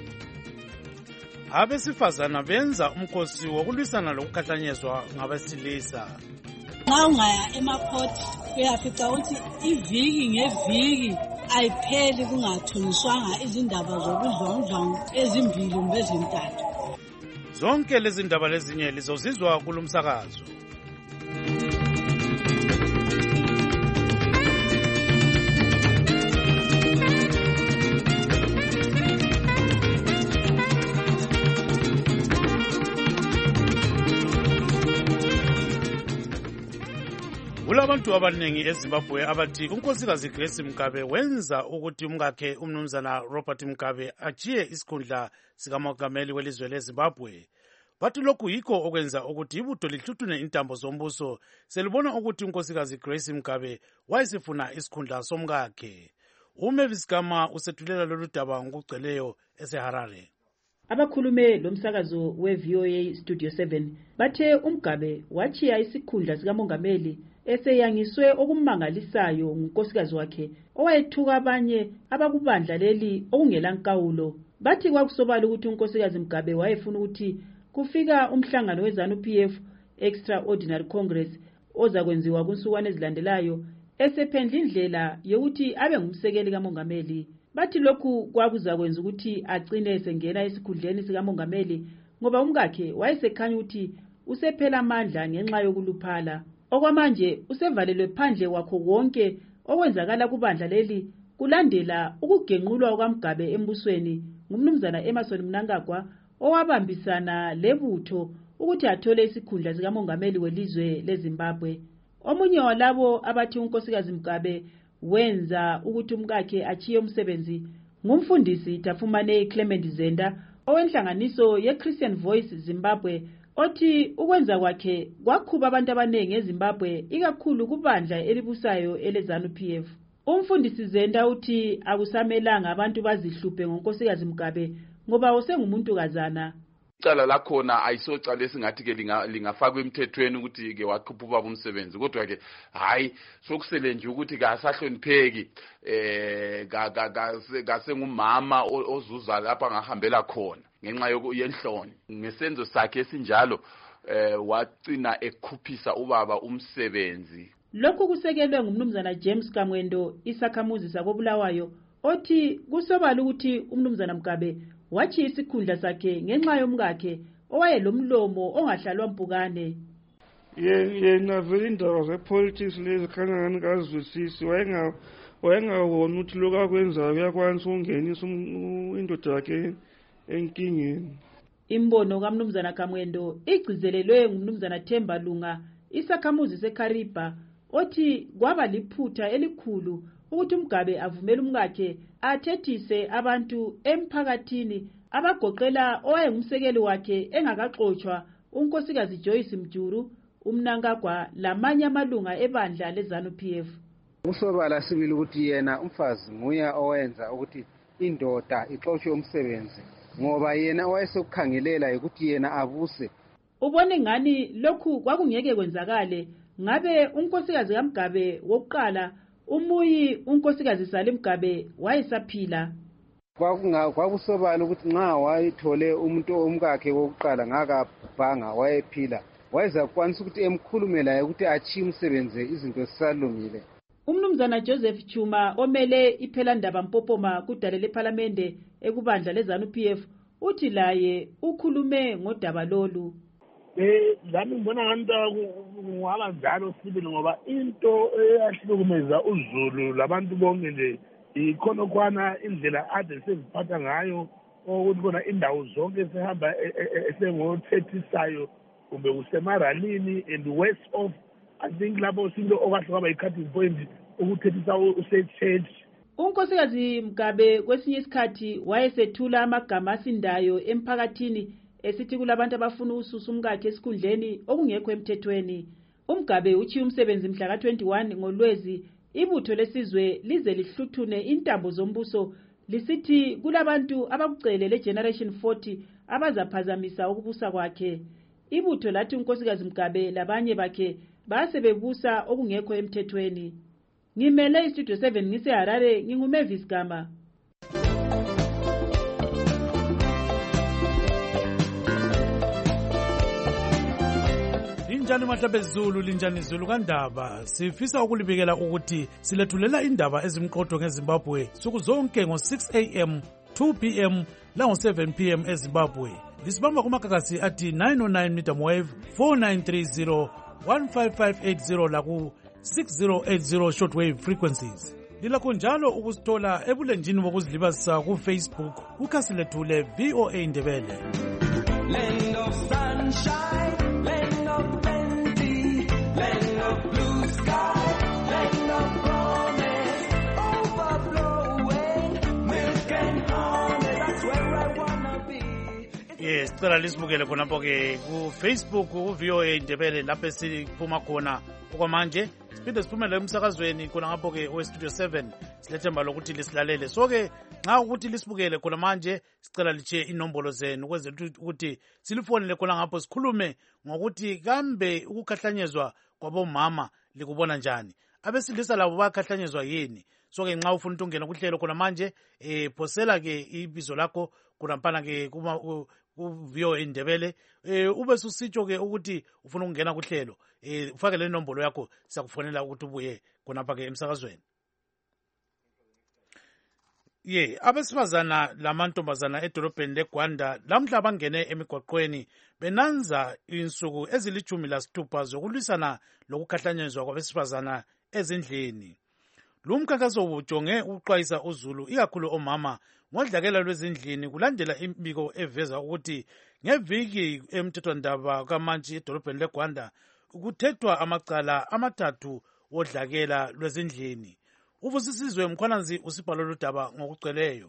Abesifazana benza umkhosi wokulwisana lokukhahlanyezwa ngabesilisa. Nxa ungaya emakhoti uyafica ukuthi iviki ngeviki ayipheli kungathunyiswanga izindaba zobudlongudlongo ezimbili kumbe ezintathu. Zonke lezi ndaba lezinye lizozizwa kulumsakazo. Kulabantu abanengi eZimbabwe abathi unkosikazi Grace Mgabe wenza ukuthi umkakhe umnumzana Robert Mgabe achiye isikhundla sikamongameli welizwe leZimbabwe. Bathi lokhu yikho okwenza ukuthi ibutho lihluthune intambo zombuso selibona ukuthi unkosikazi Grace Mgabe wayesifuna isikhundla somkakhe. uMavis Gama usethulela lolu daba ngokugcweleyo eseHarare. Abakhulume lomsakazo we-V O A Studio seven bathe uMgabe wachiya isikhundla sikamongameli eseyangiswe okumangalisayo ngunkosikazi wakhe owayethuka abanye abakubandla leli okungelankawulo. Bathi kwakusobala ukuthi unkosikazi Mgabe wayefuna ukuthi kufika umhlangano weZANU P F Extraordinary Congress ozakwenziwa kunsukwani ezilandelayo esephendla indlela yokuthi abe ngumsekeli kamongameli. Bathi lokhu kwakuzakwenza ukuthi agcine esengena esikhundleni sikamongameli ngoba umkakhe wayesekhanya ukuthi usephela amandla ngenxa yokuluphala. Okwamanje usevalelwe phandle kwakho konke okwenzakala kubandla leli kulandela ukugenqulwa kwaMgabe embusweni ngumnumzana Emmerson Mnangagwa owabambisana lebutho ukuthi athole isikhundla sikamongameli welizwe leZimbabwe. Omunye walabo abathi unkosikazi Mgabe wenza ukuthi umkakhe achiye umsebenzi ngumfundisi Tafumane Clement Zenda owenhlanganiso ye-Christian Voice Zimbabwe othi ukwenza kwakhe kwakhuba abantu abanengi eZimbabwe ikakhulu kubandla elibusayo eleZANU P F. Umfundisi Zenda uthi akusamelanga abantu bazihluphe ngonkosikazi Mgabe ngoba usengumuntu kazana. Icala lakhona ayisocala esingathi ke lingafakwa emthethweni ukuthi ke waqhupha ubaba umsebenzi, kodwa ke hayi sokusele nje ukuthi kasahlonipheki eh kasengumama ozuza lapha ngahambela khona ngenxa yenhloni. Ngesenzo sakhe esinjalo eh wacina ekhuphisa ubaba umsebenzi. Lokhu kusekelwe ngumnumzana James Kamwendo isakhamuzi sakobulawayo othi kusobala ukuthi umnumzana Mgabe wachi isikhundla sakhe ngenxa yomkakhe owayelomlomo ongahlalwa mpukane. Yena vele indaba zepolitics lezi khanya ngani kazwisisi, wayenga wayengawona ukuthi lokho akwenzayo uyakwanisa ukungenisa indoda yakhe enkingeni. Imbono kaMnumzana Kamwendo igcizelelwe ngumnumzana Themba Lunga isakhamuzi seKhariba othi kwaba liphutha elikhulu ukuthi uMgabe avumele umkakhe athethise abantu emphakathini abagoqela owayengumsekeli wakhe engakaxoxwa unkosikazi Joyce Mjuru, uMnangagwa lamanye amalunga ebandla leZANU P F. Usobala sibili ukuthi yena umfazi nguya owenza ukuthi indoda ixoxe umsebenzi ngoba yena wayesokukhangelela ukuthi yena abuse. Ubone ngani lokhu kwakungeke kwenzakale ngabe unkosikazi kaMgabe wokuqala umuyi unkosikazi Sali Mgabe wayesaphila. Kwakusobala ukuthi nxa wayithole umuntu omkakhe wokuqala ngakabhanga wayephila wayeza kwanisa ukuthi emkhulumela ukuthi achiye umsebenzi izinto zisalungile. Umnumzana Joseph Chuma omele iphelandaba Mpopoma kudale leParlamente ekubandla leZANU P F uthi laye ukhulume ngodaba lolu. Eh ngami ngibona ngani kungaba njalo sibili ngoba into eyahlukumeza uZulu labantu bonke nje ikhonokwana indlela ade seziphatha ngayo ukuthi kona indawo zonke sehamba esengothethisayo kumbe kusemaralini and west of I think lapho sinto okahle kwaba i-cutting point ukuthethisa use-church. Unkosikazi Mgabe kwesinye isikhathi wayesethula amagama asindayo emphakathini esithi kulabantu abafuna ususa umkakhe esikhundleni okungekho emthethweni. UMgabe uchiye umsebenzi mhla ka twenty-one ngoLwezi ibutho lesizwe lize lihluthune intambo zombuso lisithi kulabantu abakucele legeneration forty abazaphazamisa ukubusa kwakhe. Ibutho lathi unkosikazi Mgabe labanye bakhe base bebusa okungekho emthethweni. Ngimele istudio seven ngise Harare nginguMavis Gama. Linjani mahlabe Zulu linjani Zulu kandaba sifisa ukulibikela ukuthi silethulela indaba ezimqotho ngeZimbabwe suku zonke ngo six a m two p m la ngo seven p m eZimbabwe. Lisibamba kumakakasi athi nine oh nine meter wave four nine three zero one five five eight zero la ku six zero eight zero shortwave frequencies. Lilakho njalo ukusithola ebulenjini bokuzilibazisa ku Facebook kukhasi lethu le V O A Ndebele. Land of sunshine, land of plenty, land of blue sky, land of promise, overflowing milk and honey, that's where I wanna be. Yes, sicela lisibukele khonapho ke ku Facebook ku V O A Ndebele lapho siphuma khona okwamanje. Siphinde siphumele emsakazweni khona ngapho ke we Studio seven silethemba lokuthi lisilalele. So ke nxa ukuthi lisibukele khona manje sicela liche inombolo zenu ukwenzela ukuthi silifonele khona ngapho sikhulume ngokuthi kambe ukukhahlanyezwa kwabomama likubona njani. Abesilisa labo bakhahlanyezwa yini. So ke nxa ufuna ukungena kuhlelo khona manje eh phosela ke ibizo lakho kunampana ke kuma V O A Ndebele eh ube susitsho ke ukuthi ufuna ukungena kuhlelo eh ufake le nombolo yakho siyakufonela ukuthi ubuye konapha ke emsakazweni. Ye abesifazana lamantombazana edolobheni leGwanda lamhla bangene emigwaqweni benanza insuku ezilichumi lasithupha zokulwisana lokukhahlanyezwa kwabesifazana ezindlini. Lumkhankaso ubujonge ukuxwayisa uZulu ikakhulu omama ngodlakela lwezindlini kulandela imbiko eveza ukuthi ngeviki emthethwandaba kaMantshi edolobheni leGwanda kuthethwa amacala amathathu wodlakela lwezindlini. Uvusisizwe Mkhwananzi usibhalo lodaba ngokugcweleyo.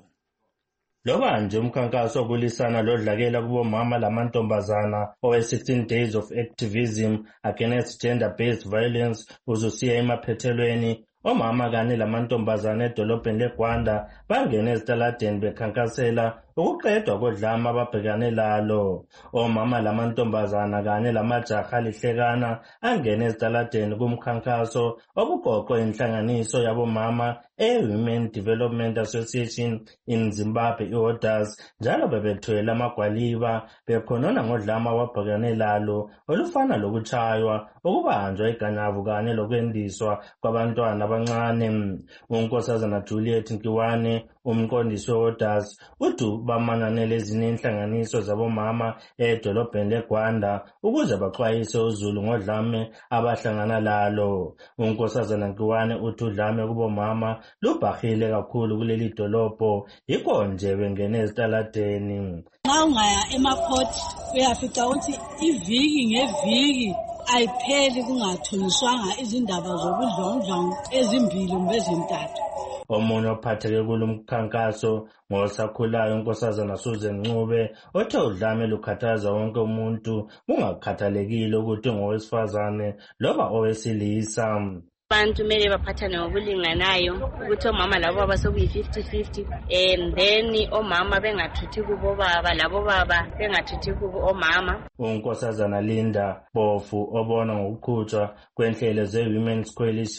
Loba nje umkhankaso wokulisana lodlakela kubomama lamantombazana owe sixteen days of activism against gender-based violence uzusiya emaphethelweni, omama kanye lamantombazana edolobheni leGwanda bangene ezitaladeni bekhankasela ukuqedwa kodlame ababhekane lalo. Omama lamantombazana kanye lamajaha lihlekana angene ezitaladeni kumkhankaso obugoqwe inhlanganiso yabomama e-Women Development Association in Zimbabwe i-O D A S, njalo bebethwele amagwaliba bekhonona ngodlame ababhekane lalo olufana lokutshaywa, ukubanjwa iganyavu kanye lokwendiswa kwabantwana abancane. Unkosazana Juliet Nkiwane, umqondisi we-O D A S, uthi bamananele ezinye inhlanganiso zabomama edolobheni leGwanda ukuze baxwayise uZulu ngodlame abahlangana lalo. Unkosazana Nkiwane uthi udlame kubomama lubhahile kakhulu kuleli dolobho, yikho nje bengene ezitaladeni. Nxa ungaya emakhoti uyafica ukuthi iviki ngeviki ayipheli kungathunyiswanga izindaba zobudlongudlongo ezimbili kumbe ezintathu. Omunye ophatheke kulo mkhankaso ngosakhulayo unkosazana Susan Ncube othe udlame lukhathaza wonke umuntu kungakhathalekile ukuthi ngowesifazane loba owesilisa. Abantu kumele baphathane ngokulinganayo ukuthi omama labo baba sokuyi fifty fifty and then omama bengathuthi kubo baba labo baba bengathuthi kubo omama. Unkosazana Linda Bofu obona ngokuqhutshwa kwenhlelo ze-Women's Coalition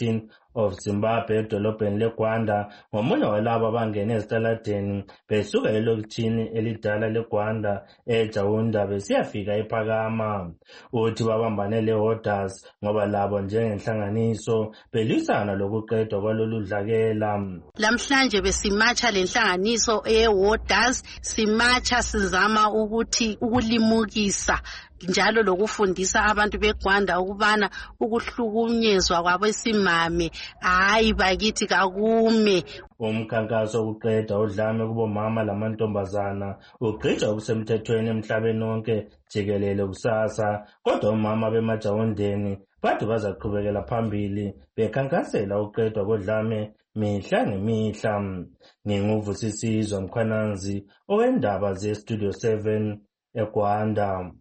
of Zimbabwe edolobheni leGwanda ngomunye walabo abangene ezitaladeni besuka elokitshini elidala leGwanda eJaunda besiyafika ePhakama. Uthi babambane leHolders ngoba labo njengenhlanganiso belwisana lokuqedwa kwalolu dlakela. Lamhlanje besimatsha lenhlanganiso eHolders, simatsha sizama ukuthi ukulimukisa njalo lokufundisa abantu beGwanda ukubana ukuhlukunyezwa kwabesimame hayi bakithi kakume. Umkhankaso wokuqeda udlame kubomama lamantombazana ugqitshwa kusemthethweni emhlabeni wonke jikelele kusasa, kodwa omama bemajawundeni bathi bazaqhubekela phambili bekhankasela ukuqedwa kodlame mihla ngemihla. Nginguvusisizwe Mkhwananzi owendaba ze-Studio seven eGwanda.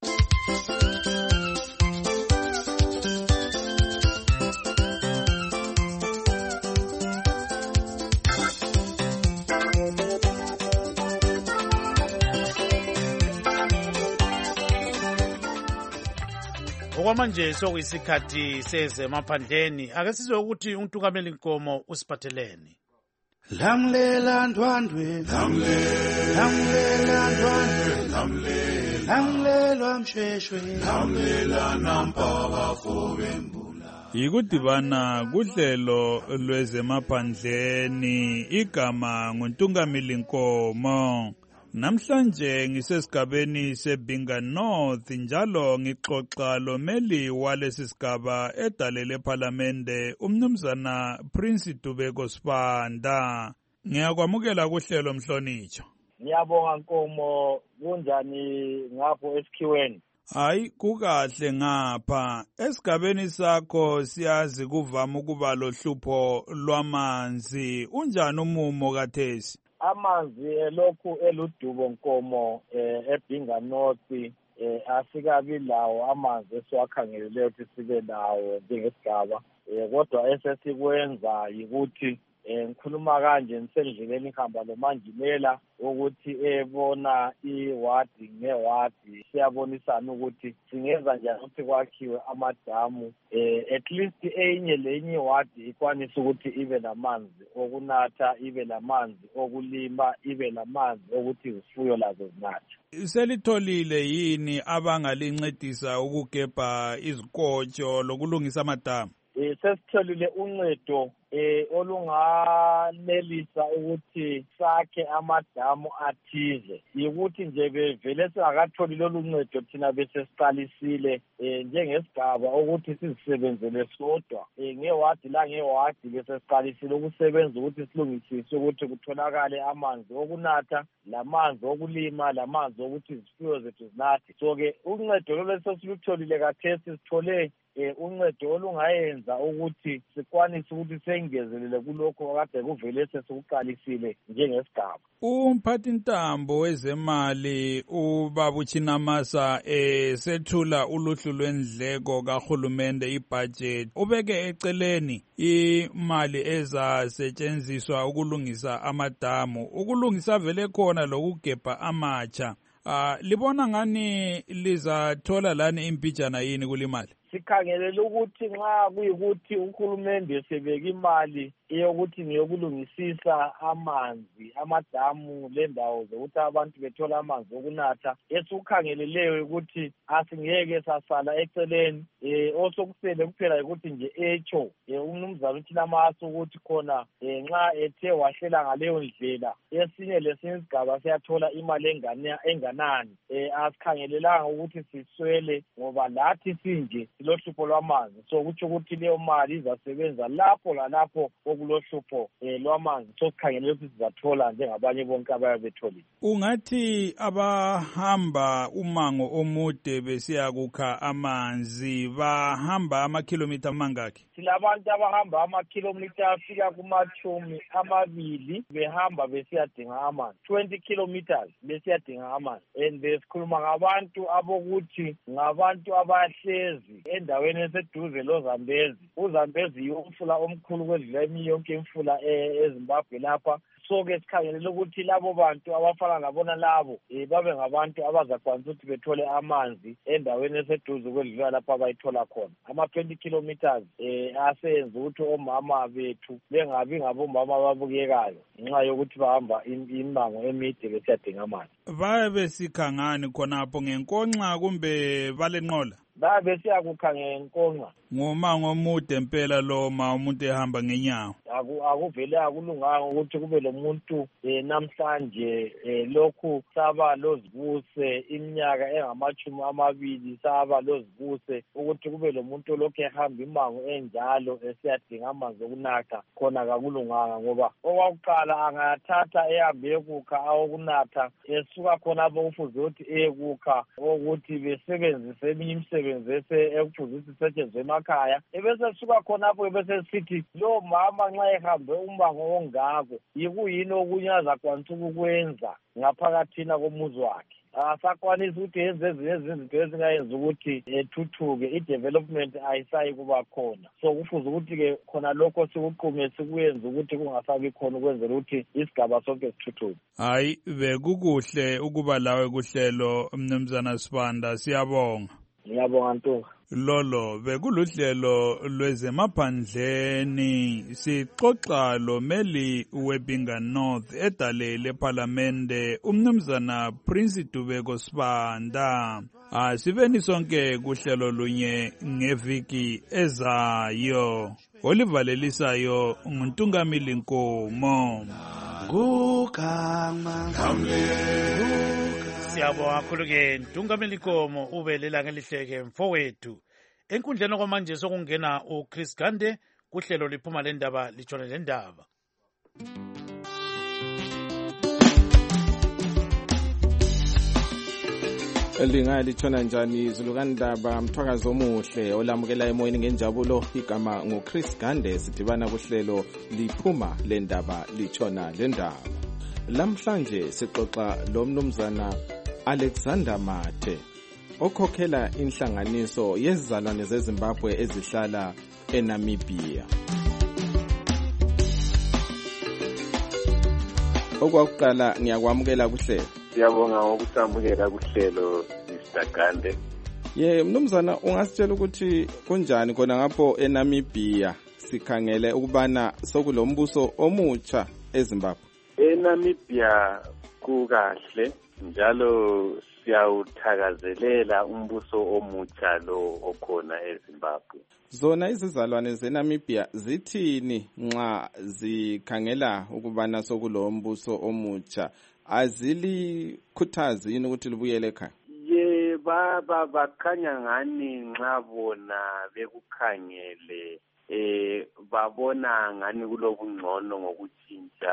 Okwamanje sokuyisikhathi sezemaphandleni, ake sizwe ukuthi uNtungameli Nkomo usiphatheleni. Lamlela ndwandwe, lamlela ndwandwe, lamlelwa msheshwe, lamlela nampaka fobembula. Yikudibana kuhlelo lwezemaphandleni, igama nguNtungameli Nkomo. Namhlanje ngisesigabeni seBinga North njalo ngixoxa lomeli walesi sigaba edalele ePhalamende umnumzana Prince Dubeko Sibanda. Ngiyakwamukela kuhlelo Mhlonitsho. Ngiyabonga Nkomo, kunjani ngapho esikhiweni? Hayi kukahle ngapha. Esigabeni sakho siyazi kuvama ukuba lohlupho lwamanzi. Unjani umumo kathesi? Amanzi lokhu eludubo Nkomo eBinga North asikabi lawo amanzi esiwakhangelele ukuthi sibe lawo njengesigaba, kodwa esesikwenza yikuthi ngikhuluma kanje ngisendleleni ngihamba lomanjinela ukuthi ebona iwadi ngewadi siyabonisana ukuthi singenza njani ukuthi kwakhiwe amadamu at least enye lenye iwadi ikwanisa ukuthi ibe namanzi okunatha, ibe namanzi okulima, ibe namanzi okuthi izifuyo lazo zinathe. Selitholile yini abangalincedisa ukugebha izikotsho lokulungisa amadamu? Sesitholile uncedo eh olunganelisa ukuthi sakhe amadamu athize, yikuthi nje bevele singakatholi lolu ncedo thina bese siqalisile eh njengesigaba ukuthi sizisebenzele sodwa eh ngewadi la ngewadi bese siqalisile ukusebenza ukuthi silungisise ukuthi kutholakale amanzi okunatha, lamanzi okulima, lamanzi ukuthi izifuyo zethu zinathe. So ke uncedo lolu sesilutholile kathesi sithole eh uncedo olungayenza ukuthi sikwanise ukuthi sengezelele kulokho kade kuvele sesikuqalisile njengesigaba. Umphathi ntambo wezemali ubaba uChinamasa esethula uluhlu lwendleko kahulumende ibudget, ubeke eceleni imali ezasetshenziswa ukulungisa amadamu, ukulungisa vele khona lokugebha amatsha. Ah libona ngani lizathola lani impijana yini kulimali? Sikhangelele ukuthi nxa kuyikuthi uhulumende sebeka imali eyokuthi ngiyokulungisisa amanzi amadamu lendawo zokuthi abantu bethola amanzi okunatha, esukhangeleleyo ukuthi asingeke sasala eceleni eh osokusele kuphela ukuthi nje echo umnumzana uChinamasa ukuthi khona nxa ethe wahlela ngaleyo ndlela esinye lesinye isigaba siyathola imali engane enganani eh asikhangelelanga ukuthi siswele ngoba lathi sinje silohlupho lwamanzi, so kuthi ukuthi leyo mali izasebenza lapho lalapho okulohlupho eh lwamanzi, so sikhangelele ukuthi sizathola njengabanye bonke abayabetholile. Ungathi abahamba umango omude besiya kukha amanzi bahamba amakhilomitha amangaki? Silabantu abahamba amakhilomitha afika kumachumi amabili behamba besiyadinga amanzi, twenty kilometers besiyadinga amanzi, and besikhuluma ngabantu abokuthi ngabantu abahlezi endaweni eseduze loZambezi. uZambezi yomfula omkhulu kwedlula eminye yonke imfula eZimbabwe lapha, so-ke sikhangelele ukuthi labo bantu abafana labona labo um babe ngabantu abazakwanisa ukuthi bethole amanzi endaweni eseduze kwedlula lapho abayithola khona. Ama-twenty kilometers um aseyenza ukuthi omama bethu bengabi ngabomama ababukekayo ngenxa yokuthi bahamba imango emide besiyadinga amanzi. Baye besikha ngani khonapho, ngenkonxa kumbe balenqola? Babe siyakukha ngenkonxa. Ngomango omude impela lo ma umuntu ehamba ngenyawo. Akuvele akulunganga ukuthi kube lo muntu um namhlanje um lokhu saba lozibuse iminyaka engamachumi amabili saba lozibuse ukuthi kube lo muntu lokhu ehamba imango enjalo esiyadinga amanzi okunatha khona kakulunganga, ngoba okwakuqala angathatha ehambe ekukha awokunatha esuka khonapho kufuze ukuthi eyekukha ukuthi besebenzise eminye imisebenzi ekufuze ukuthi isetshenzwe emakhaya, ebese suka khonapho bese sithi lo mama nxa ehambe umango ongako yikuyini okunye azakwanisa ukukwenza ngaphakathina komuzi wakhe. Asakwanisa ukuthi yenze ezinye izinto ezingayenza ukuthi ethuthuke, i-development ayisayi kuba khona. So kufuze ukuthi-ke khona lokho sikuqume sikuyenza ukuthi kungasabi khona ukwenzela ukuthi isigaba sonke sithuthuke. Hayi, bekukuhle ukuba lawe kuhlelo Mnumzana Sibanda, siyabonga. Ngiyabonga Ntunga. Lolo bekuluhlelo lwezemaphandleni, sixoxa lo Meli Webinga North edale leParlamente uMnumzana Prince Dubeko Sibanda. Asibeni sonke kuhlelo lunye ngeviki ezayo. Olivalelisayo nguNtungamili Nkomo. Gugama Siyabonga kakhulu-ke Ntungamili Nkomo, ubelela ngelihleke mfowethu. Enkundleni kwamanje sokungena uChris Gande kuhlelo liphuma lendaba litshona lendaba. Elingaya litshona njani izulukandaba, mthwakazi omuhle olamukela emoyeni ngenjabulo. Igama nguChris Gande, sidibana kuhlelo liphuma lendaba litshona lendaba. Lamhlanje sixoxa lo Mnumzana Alexander Mathe okhokhela inhlanganiso yezizalwane zeZimbabwe ezihlala eNamibia. Okwakuqala ngiyakwamukela kuhlelo. Siyabonga ngokusambukela kuhlelo Mister Gande. Ye Mnumzana, ungasitshela ukuthi kunjani khona ngapho eNamibia sikhangele ukubana sokulombuso omutsha eZimbabwe? eNamibia kukahle njalo siyawuthakazelela umbuso omutsha lo okhona eZimbabwe. Zona izizalwane zeNamibia zithini nxa zikhangela ukubana sokulombuso omutsha? Azilikhuthazi yini ukuthi libuyele ekhaya? Ye baba bakhanya ngani nxa bona bekukhangele eh babona ngani kulobungcono ngokutshintsha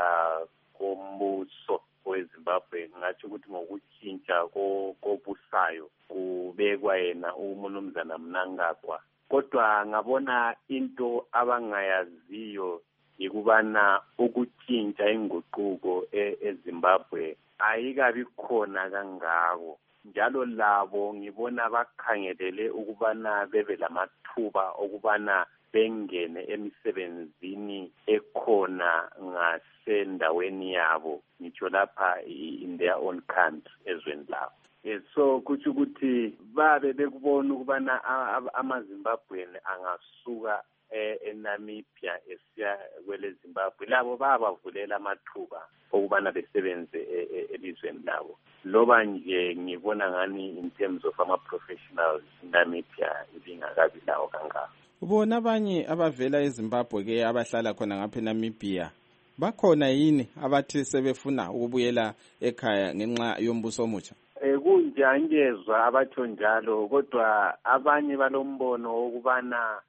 kombuso weZimbabwe, ngathi ukuthi ngokutshintsha kobusayo kubekwa yena uMnumzana Mnangagwa. Kodwa ngabona into abangayaziyo yikubana ukutshintsha inguquko eZimbabwe ayikabi khona kangako, njalo labo ngibona bakhangelele ukubana bebe lamathuba okubana bengene emisebenzini ekhona ngasendaweni yabo, ngitsho lapha in their own country, ezweni labo. So kuthi ukuthi babe bekubona ukubana amaZimbabweni angasuka eNamibia esiya kwele Zimbabwe, labo babavulela amathuba okubana besebenze elizweni labo. Loba nje ngibona ngani in terms of ama-professionals eNamibia ibingakabi lawo kangako. Ubona abanye abavela eZimbabwe ke abahlala khona ngapha eNamibia bakhona yini abathi sebefuna ukubuyela ekhaya ngenxa yombuso omutsha? Eh kunje angezwa abatho njalo, kodwa abanye balombono okubana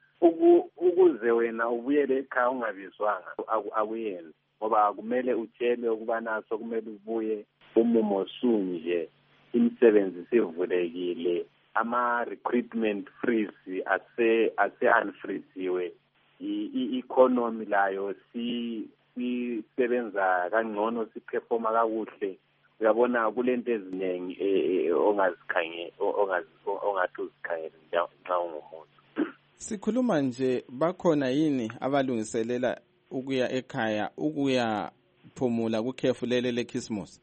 ukuze wena ubuyele ekhaya ungabizwanga akuyenzi, ngoba kumele utshelwe ukubana sokumele ubuye umumo sunje, imisebenzi sivulekile, ama-recruitment freeze ase ase-unfreeziwe, i-economy layo sisebenza kangcono, siperforma kakuhle. Uyabona kulento eziningi ongazikhangela ongathi uzikhangela nxa ungumuntu. Sikhuluma nje, bakhona yini abalungiselela ukuya ekhaya ukuya ukuphumula kukhefu lele leChristmas?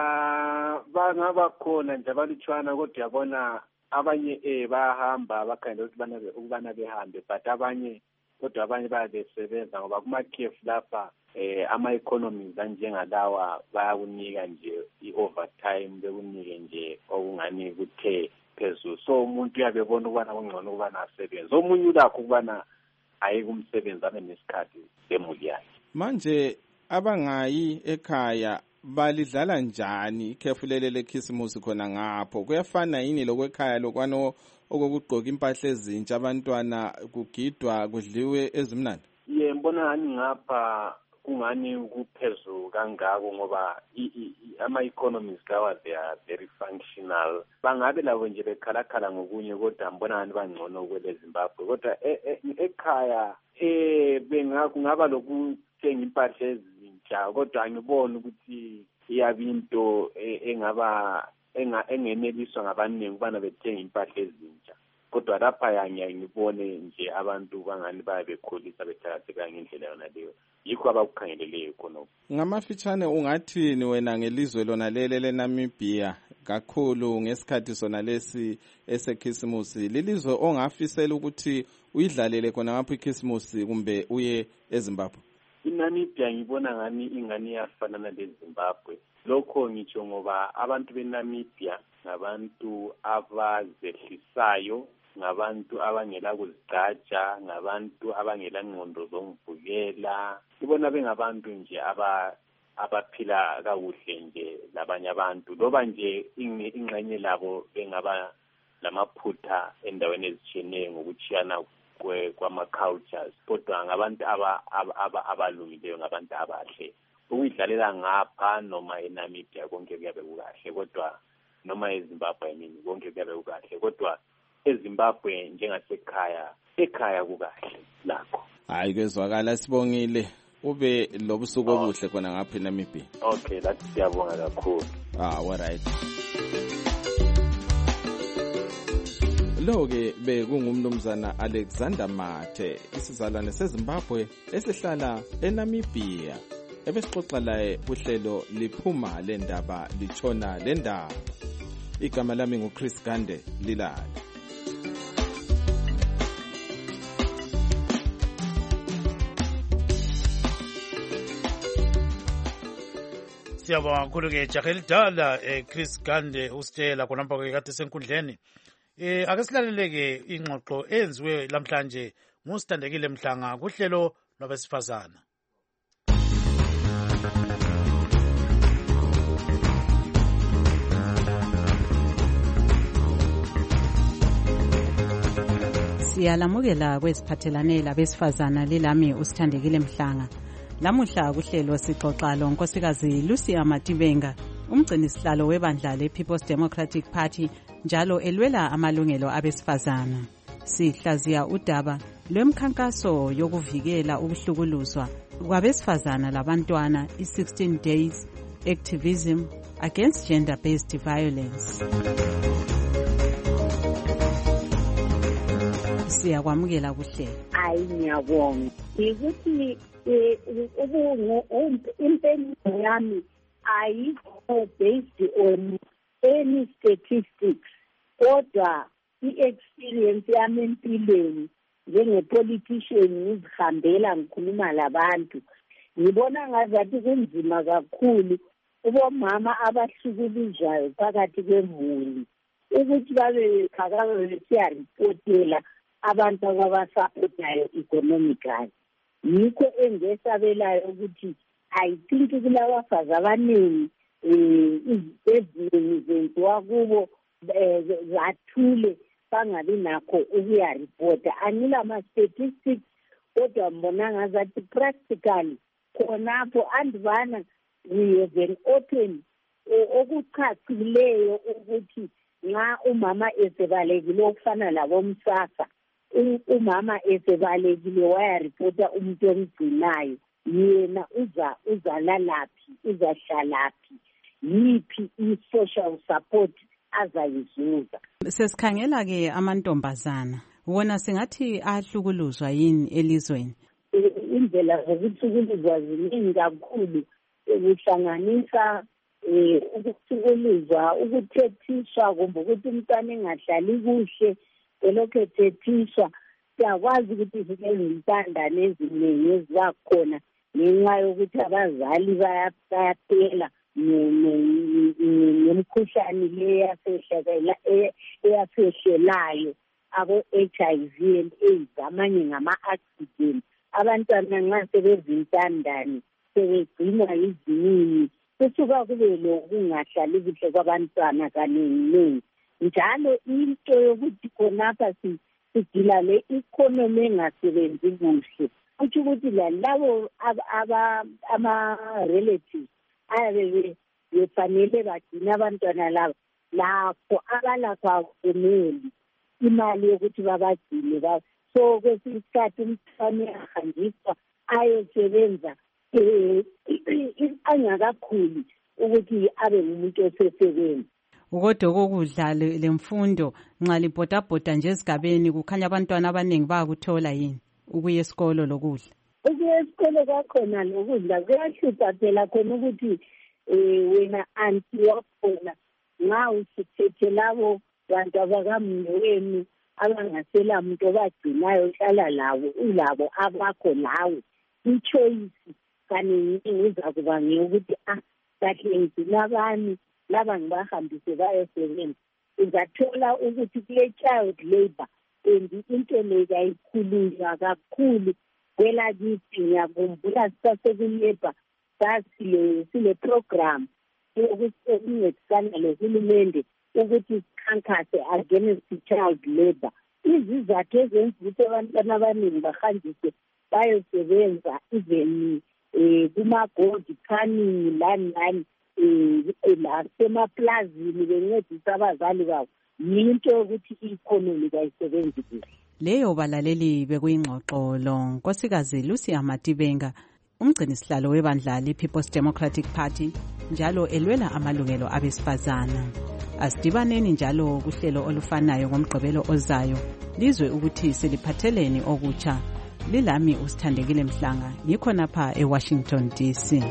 Ah, bangaba khona nje abalutshwana kodwa yabona abanye eh bayahamba bakhanda ukuthi bana ukubana behambe but abanye kodwa abanye bayabesebenza ngoba kumakhefu lapha eh ama-economies anjengalawa bayakunika nje i-overtime bekunike nje okungani kuthe phezulu so umuntu uyabebona ukubana kungcono ukubana asebenze omunye ulakho ukubana ayike umsebenzi abe nesikhathi semuli yakhe. Manje abangayi ekhaya balidlala njani ikhefu lele leChristmas khona ngapho? Kuyafana yini lokwekhaya lokwano okugqoka impahla ezintsha abantwana kugidwa kudliwe ezimnandi? Ye mbona ngani ngapha kungani kuphezulu kangako ngoba ama-economies lawa they are very functional. Bangabe labo nje bekhalakhala ngokunye kodwa mbona ngani bangcono kwele Zimbabwe kodwa ekhaya eh bengakungaba lokuthenga impahla ezintsha kodwa angiboni ukuthi iyabe into engaba engeneliswa ngabaningi ukubana bethenga impahla ezintsha kodwa lapha yanye ngibone nje abantu bangani bayabekholisa bethakatheka ngendlela yona leyo yikho abakukhangeleleyo khona. Ngamafitshane ungathini wena ngelizwe lona lele leNamibia kakhulu ngesikhathi sona lesi eseChristmas lilizwe ongafisela ukuthi uyidlalele khona ngapho iChristmas kumbe uye eZimbabwe? iNamibia ngibona ngani ingani yafana naleZimbabwe. Lokho ngitsho ngoba abantu beNamibia ngabantu abazehlisayo, ngabantu abangela kuzigcaja, ngabantu abangela ngqondo zomvukela. Ngibona bengabantu nje aba abaphila kakuhle nje labanye abantu loba nje ingxenye labo bengaba lamaphutha endaweni ezitshiyeneyo ngokuchiyana kwama-cultures kodwa ngabantu abalungileyo ngabantu abahle. Ukuyidlalela ngapha noma eNamibia konke kuyabe kukahle kodwa noma eZimbabwe yini konke kuyabe kukahle kodwa eZimbabwe njengasekhaya ekhaya kukahle lakho. Hayi kezwakala sibongile ube lobusuku obuhle khona ngapha eNamibia. Okay, lathi siyabonga kakhulu. Ah, all right. Lo-ke bekungumnumzana Alexander Mathe isizalwane seZimbabwe esihlala eNamibia ebesixoxa laye kuhlelo liphuma lendaba litshona lendaba. Igama lami nguChris Gande Lilala. Siyabonga kakhulu ke jaha elidala eh, Chris Gande usitshela khonapha ke kade senkundleni. Eh ake silaleleke ingxoxo enziwe lamhlanje ngusithandekile Mhlanga kuhlelo lwabesifazana. Siyalamukela kwesiphathelane labesifazana lilami usithandekile Mhlanga. Lamuhla kuhlelo sixoxa lo nkosikazi Lucia Matibenga, umgcini sihlalo webandla lePeople's Democratic Party njalo elwela amalungelo abesifazana. Sihlaziya udaba lwemkhankaso yokuvikela ukuhlukuluzwa kwabesifazana labantwana i-sixteen days activism against gender-based violence. Siyakwamukela kuhlelo. Hayi ngiyabonga. Ukuthi impendulo yami ayikho based on any statistics kodwa i-experience yami empilweni njenge-politician ngizihambela ngikhuluma labantu ngibona ngazathi kunzima kakhulu ubomama abahlukuluzwayo phakathi kwemuli ukuthi babe bekhakaka besiyaripotela abantu ababasapotayo economically. Yikho engesabelayo ukuthi I think kulabafazi abaningi ezinye zenziwa kubo zathule bangabi nakho ukuyaripota. Angilama-statistics kodwa mbona ngazathi practically khonapho andibana we have an open okuchachileyo ukuthi nxa umama esebalekile okufana labomsasa umama esebalekile wayaripota umuntu omgcinayo yena uza uzalalaphi uzahlalaphi yiphi i-social support azayizuza. Sesikhangela ke amantombazana wona singathi ahlukuluzwa yini elizweni? Indlela zokuhlukuluzwa ziningi kakhulu kuhlanganisa um ukuthukuluzwa, ukuthethiswa, kumbe ukuthi umntwana engahlali kuhle elokhu ethethiswa. Siyakwazi ukuthi sinezintandane eziningi ezibakhona ngenxa yokuthi abazali bayaphela nemikhuhlane le eyafehlelayo, abo-H I V and AIDS, amanye ngama-accident. Abantwana nxa sebezintandane sebegcinwa izinini, kusuka kube lokungahlali kuhle kwabantwana kaningi. Njalo into yokuthi khonapha sidila le-economy engasebenzi kuhle, kutsho ukuthi lalabo ama-relatives ayabe befanele bagcina abantwana labo, lakho abalakho akumeli imali yokuthi babagcine. So kwesinye isikhathi umntwana uyahanjiswa ayosebenza um angakakhuli ukuthi abe ngumuntu osesebenza. Kodwa okokudla lemfundo nxa libhodabhoda nje esigabeni kukhanya abantwana abaningi bayakuthola yini ukuya esikolo lokudla? Ukuya esikolo kwakhona lokudla kuyahlupha phela khona ukuthi um wena anti wakhona nxa usithethe labo bantu abakamnewenu abangasela muntu obagcinayo ohlala labo, ulabo abakho lawe, ichoice kaningi uzakuba ngeyokuthi ah kahle ngigcina abani laba ngibahambise bayosebenza. Uzathola ukuthi kule child labor and into le kayikhulunywa kakhulu kwelakithi. Ngiyakhumbula sisasekulabor sasile sile program yokuncedisana lohulumende ukuthi sikhankase against child labor. Izizathu ezenza ukuthi abantwana abaningi bahanjiswe bayosebenza even um kuma-gold canning lani lani lasemaplazini bencedisa abazali babo, yinto yokuthi i-economy kayisebenzi kuhle. Leyo balaleli bekuyingxoxo lo Nkosikazi Lucy Amatibenga, umgcinisihlalo webandla le-People's Democratic Party, njalo elwela amalungelo abesifazana. Asidibaneni njalo kuhlelo olufanayo ngomgqibelo ozayo, lizwe ukuthi siliphatheleni okutsha. Lilami uSithandekile Mhlanga, ngikhonapha eWashington D C.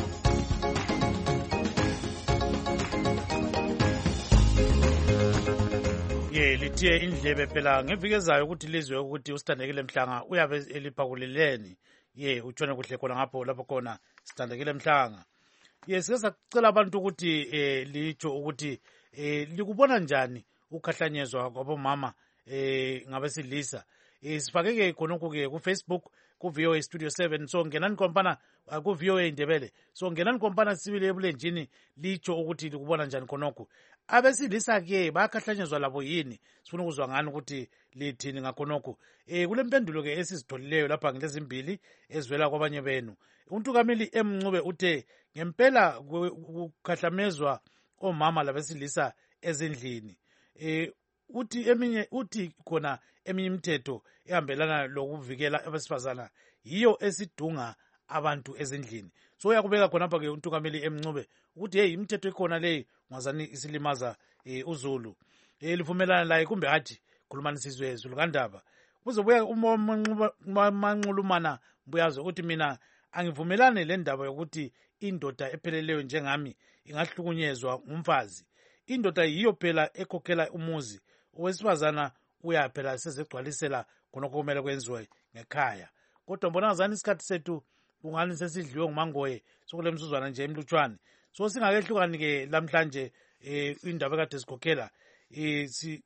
ye lithiye indlebe phela ngeviki ezayo ukuthi lizwe ukuthi uSithandekile Mhlanga uyabe eliphakuleleni. ye utshone kuhle khona ngapho lapho khona Sithandekile Mhlanga. ye sike sacela abantu ukuthi eh litsho ukuthi eh likubona njani ukhahlanyezwa kwabomama eh ngabesilisa. eh sifakeke khonokho ke ku Facebook ku V O A Studio seven. So ngenani kompana ku V O A Ndebele, so ngenani kompana sibile ebulenjini litsho ukuthi likubona njani khonokho. Abesilisa ke bakhahlanyezwa labo yini? Sifuna ukuzwa ngani ukuthi lithini ngakhonokho. eh kulempendulo ke esizitholileyo lapha ngilezimbili ezwela kwabanye benu. uNtukameli Emncube uthe ngempela kukhahlamezwa omama labesilisa ezindlini. eh uthi eminye uthi khona eminye imithetho ehambelana lokuvikela abesifazana yiyo esidunga abantu ezindlini. So uyakubeka khona lapha ke uNtukameli Emncube ukuthi hey imithetho ikhona leyi ngazani isilimaza eh uZulu. eh livumelana laye kumbe hathi khulumanisizwe Zulu kandaba. Kuzobuya uManqulumana Mbuyazo uthi mina angivumelane le ndaba yokuthi indoda epheleleyo njengami ingahlukunyezwa ngumfazi. Indoda yiyo phela ekhokhela umuzi, owesifazana uyaphela sezegcwalisela khonokho kumele kwenziwe ngekhaya. Kodwa mbona ngazani isikhathi sethu kungani sesidliwe ngumangoye sokule msuzwana nje emlutshwane. So singakehlukani ke lamhlanje eh indaba ekade sikhokhela eh si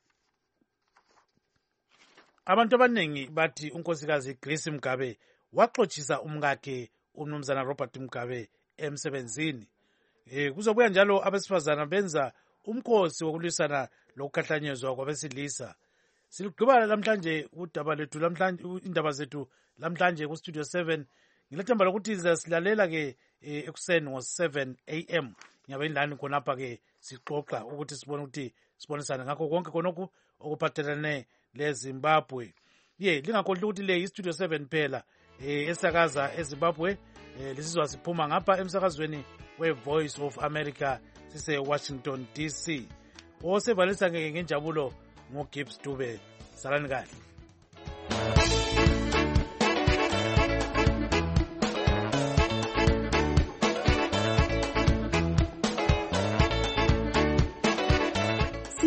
abantu abanengi bathi unkosikazi Grace Mgabe waxoxisa umkakhe uMnumzana Robert Mgabe emsebenzini. eh kuzobuya njalo abesifazana benza umkhosi wokulwisana lokukhahlanyezwa kwabesilisa. Siligqiba lamhlanje udaba lethu lamhlanje indaba zethu lamhlanje ku Studio seven. Ngilethemba lokuthi sizasilalela ke ekuseni ngo seven A M nyabe indlani khonapha ke sixoxa ukuthi sibone ukuthi sibonisana ngakho konke khonokho okuphathelane leZimbabwe. ye lingakhohlwa ukuthi le iStudio seven phela eh esakaza eZimbabwe. eh lisizwa siphuma ngapha emsakazweni we-Voice of America sise Washington D C. osevalisa ngeke ngenjabulo ngoGibbs Dube. Salani kahle.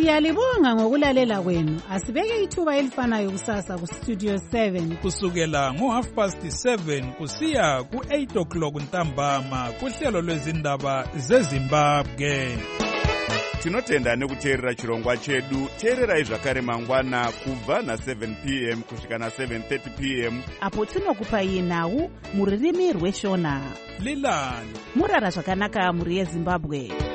Siyalibonga ngokulalela kwenu. Asibeke ithuba elifanayo kusasa ku Studio seven. Kusukela ngo half past seven kusiya ku eight o'clock ntambama kuhlelo lwezindaba zeZimbabwe. Tinotenda nekuteerera chirongwa chedu. Teererai zvakare mangwana kubva na seven p m kusvika na seven thirty p m apo tinokupai nhau muririmi rweshona. Lilani murara zvakanaka muri yeZimbabwe.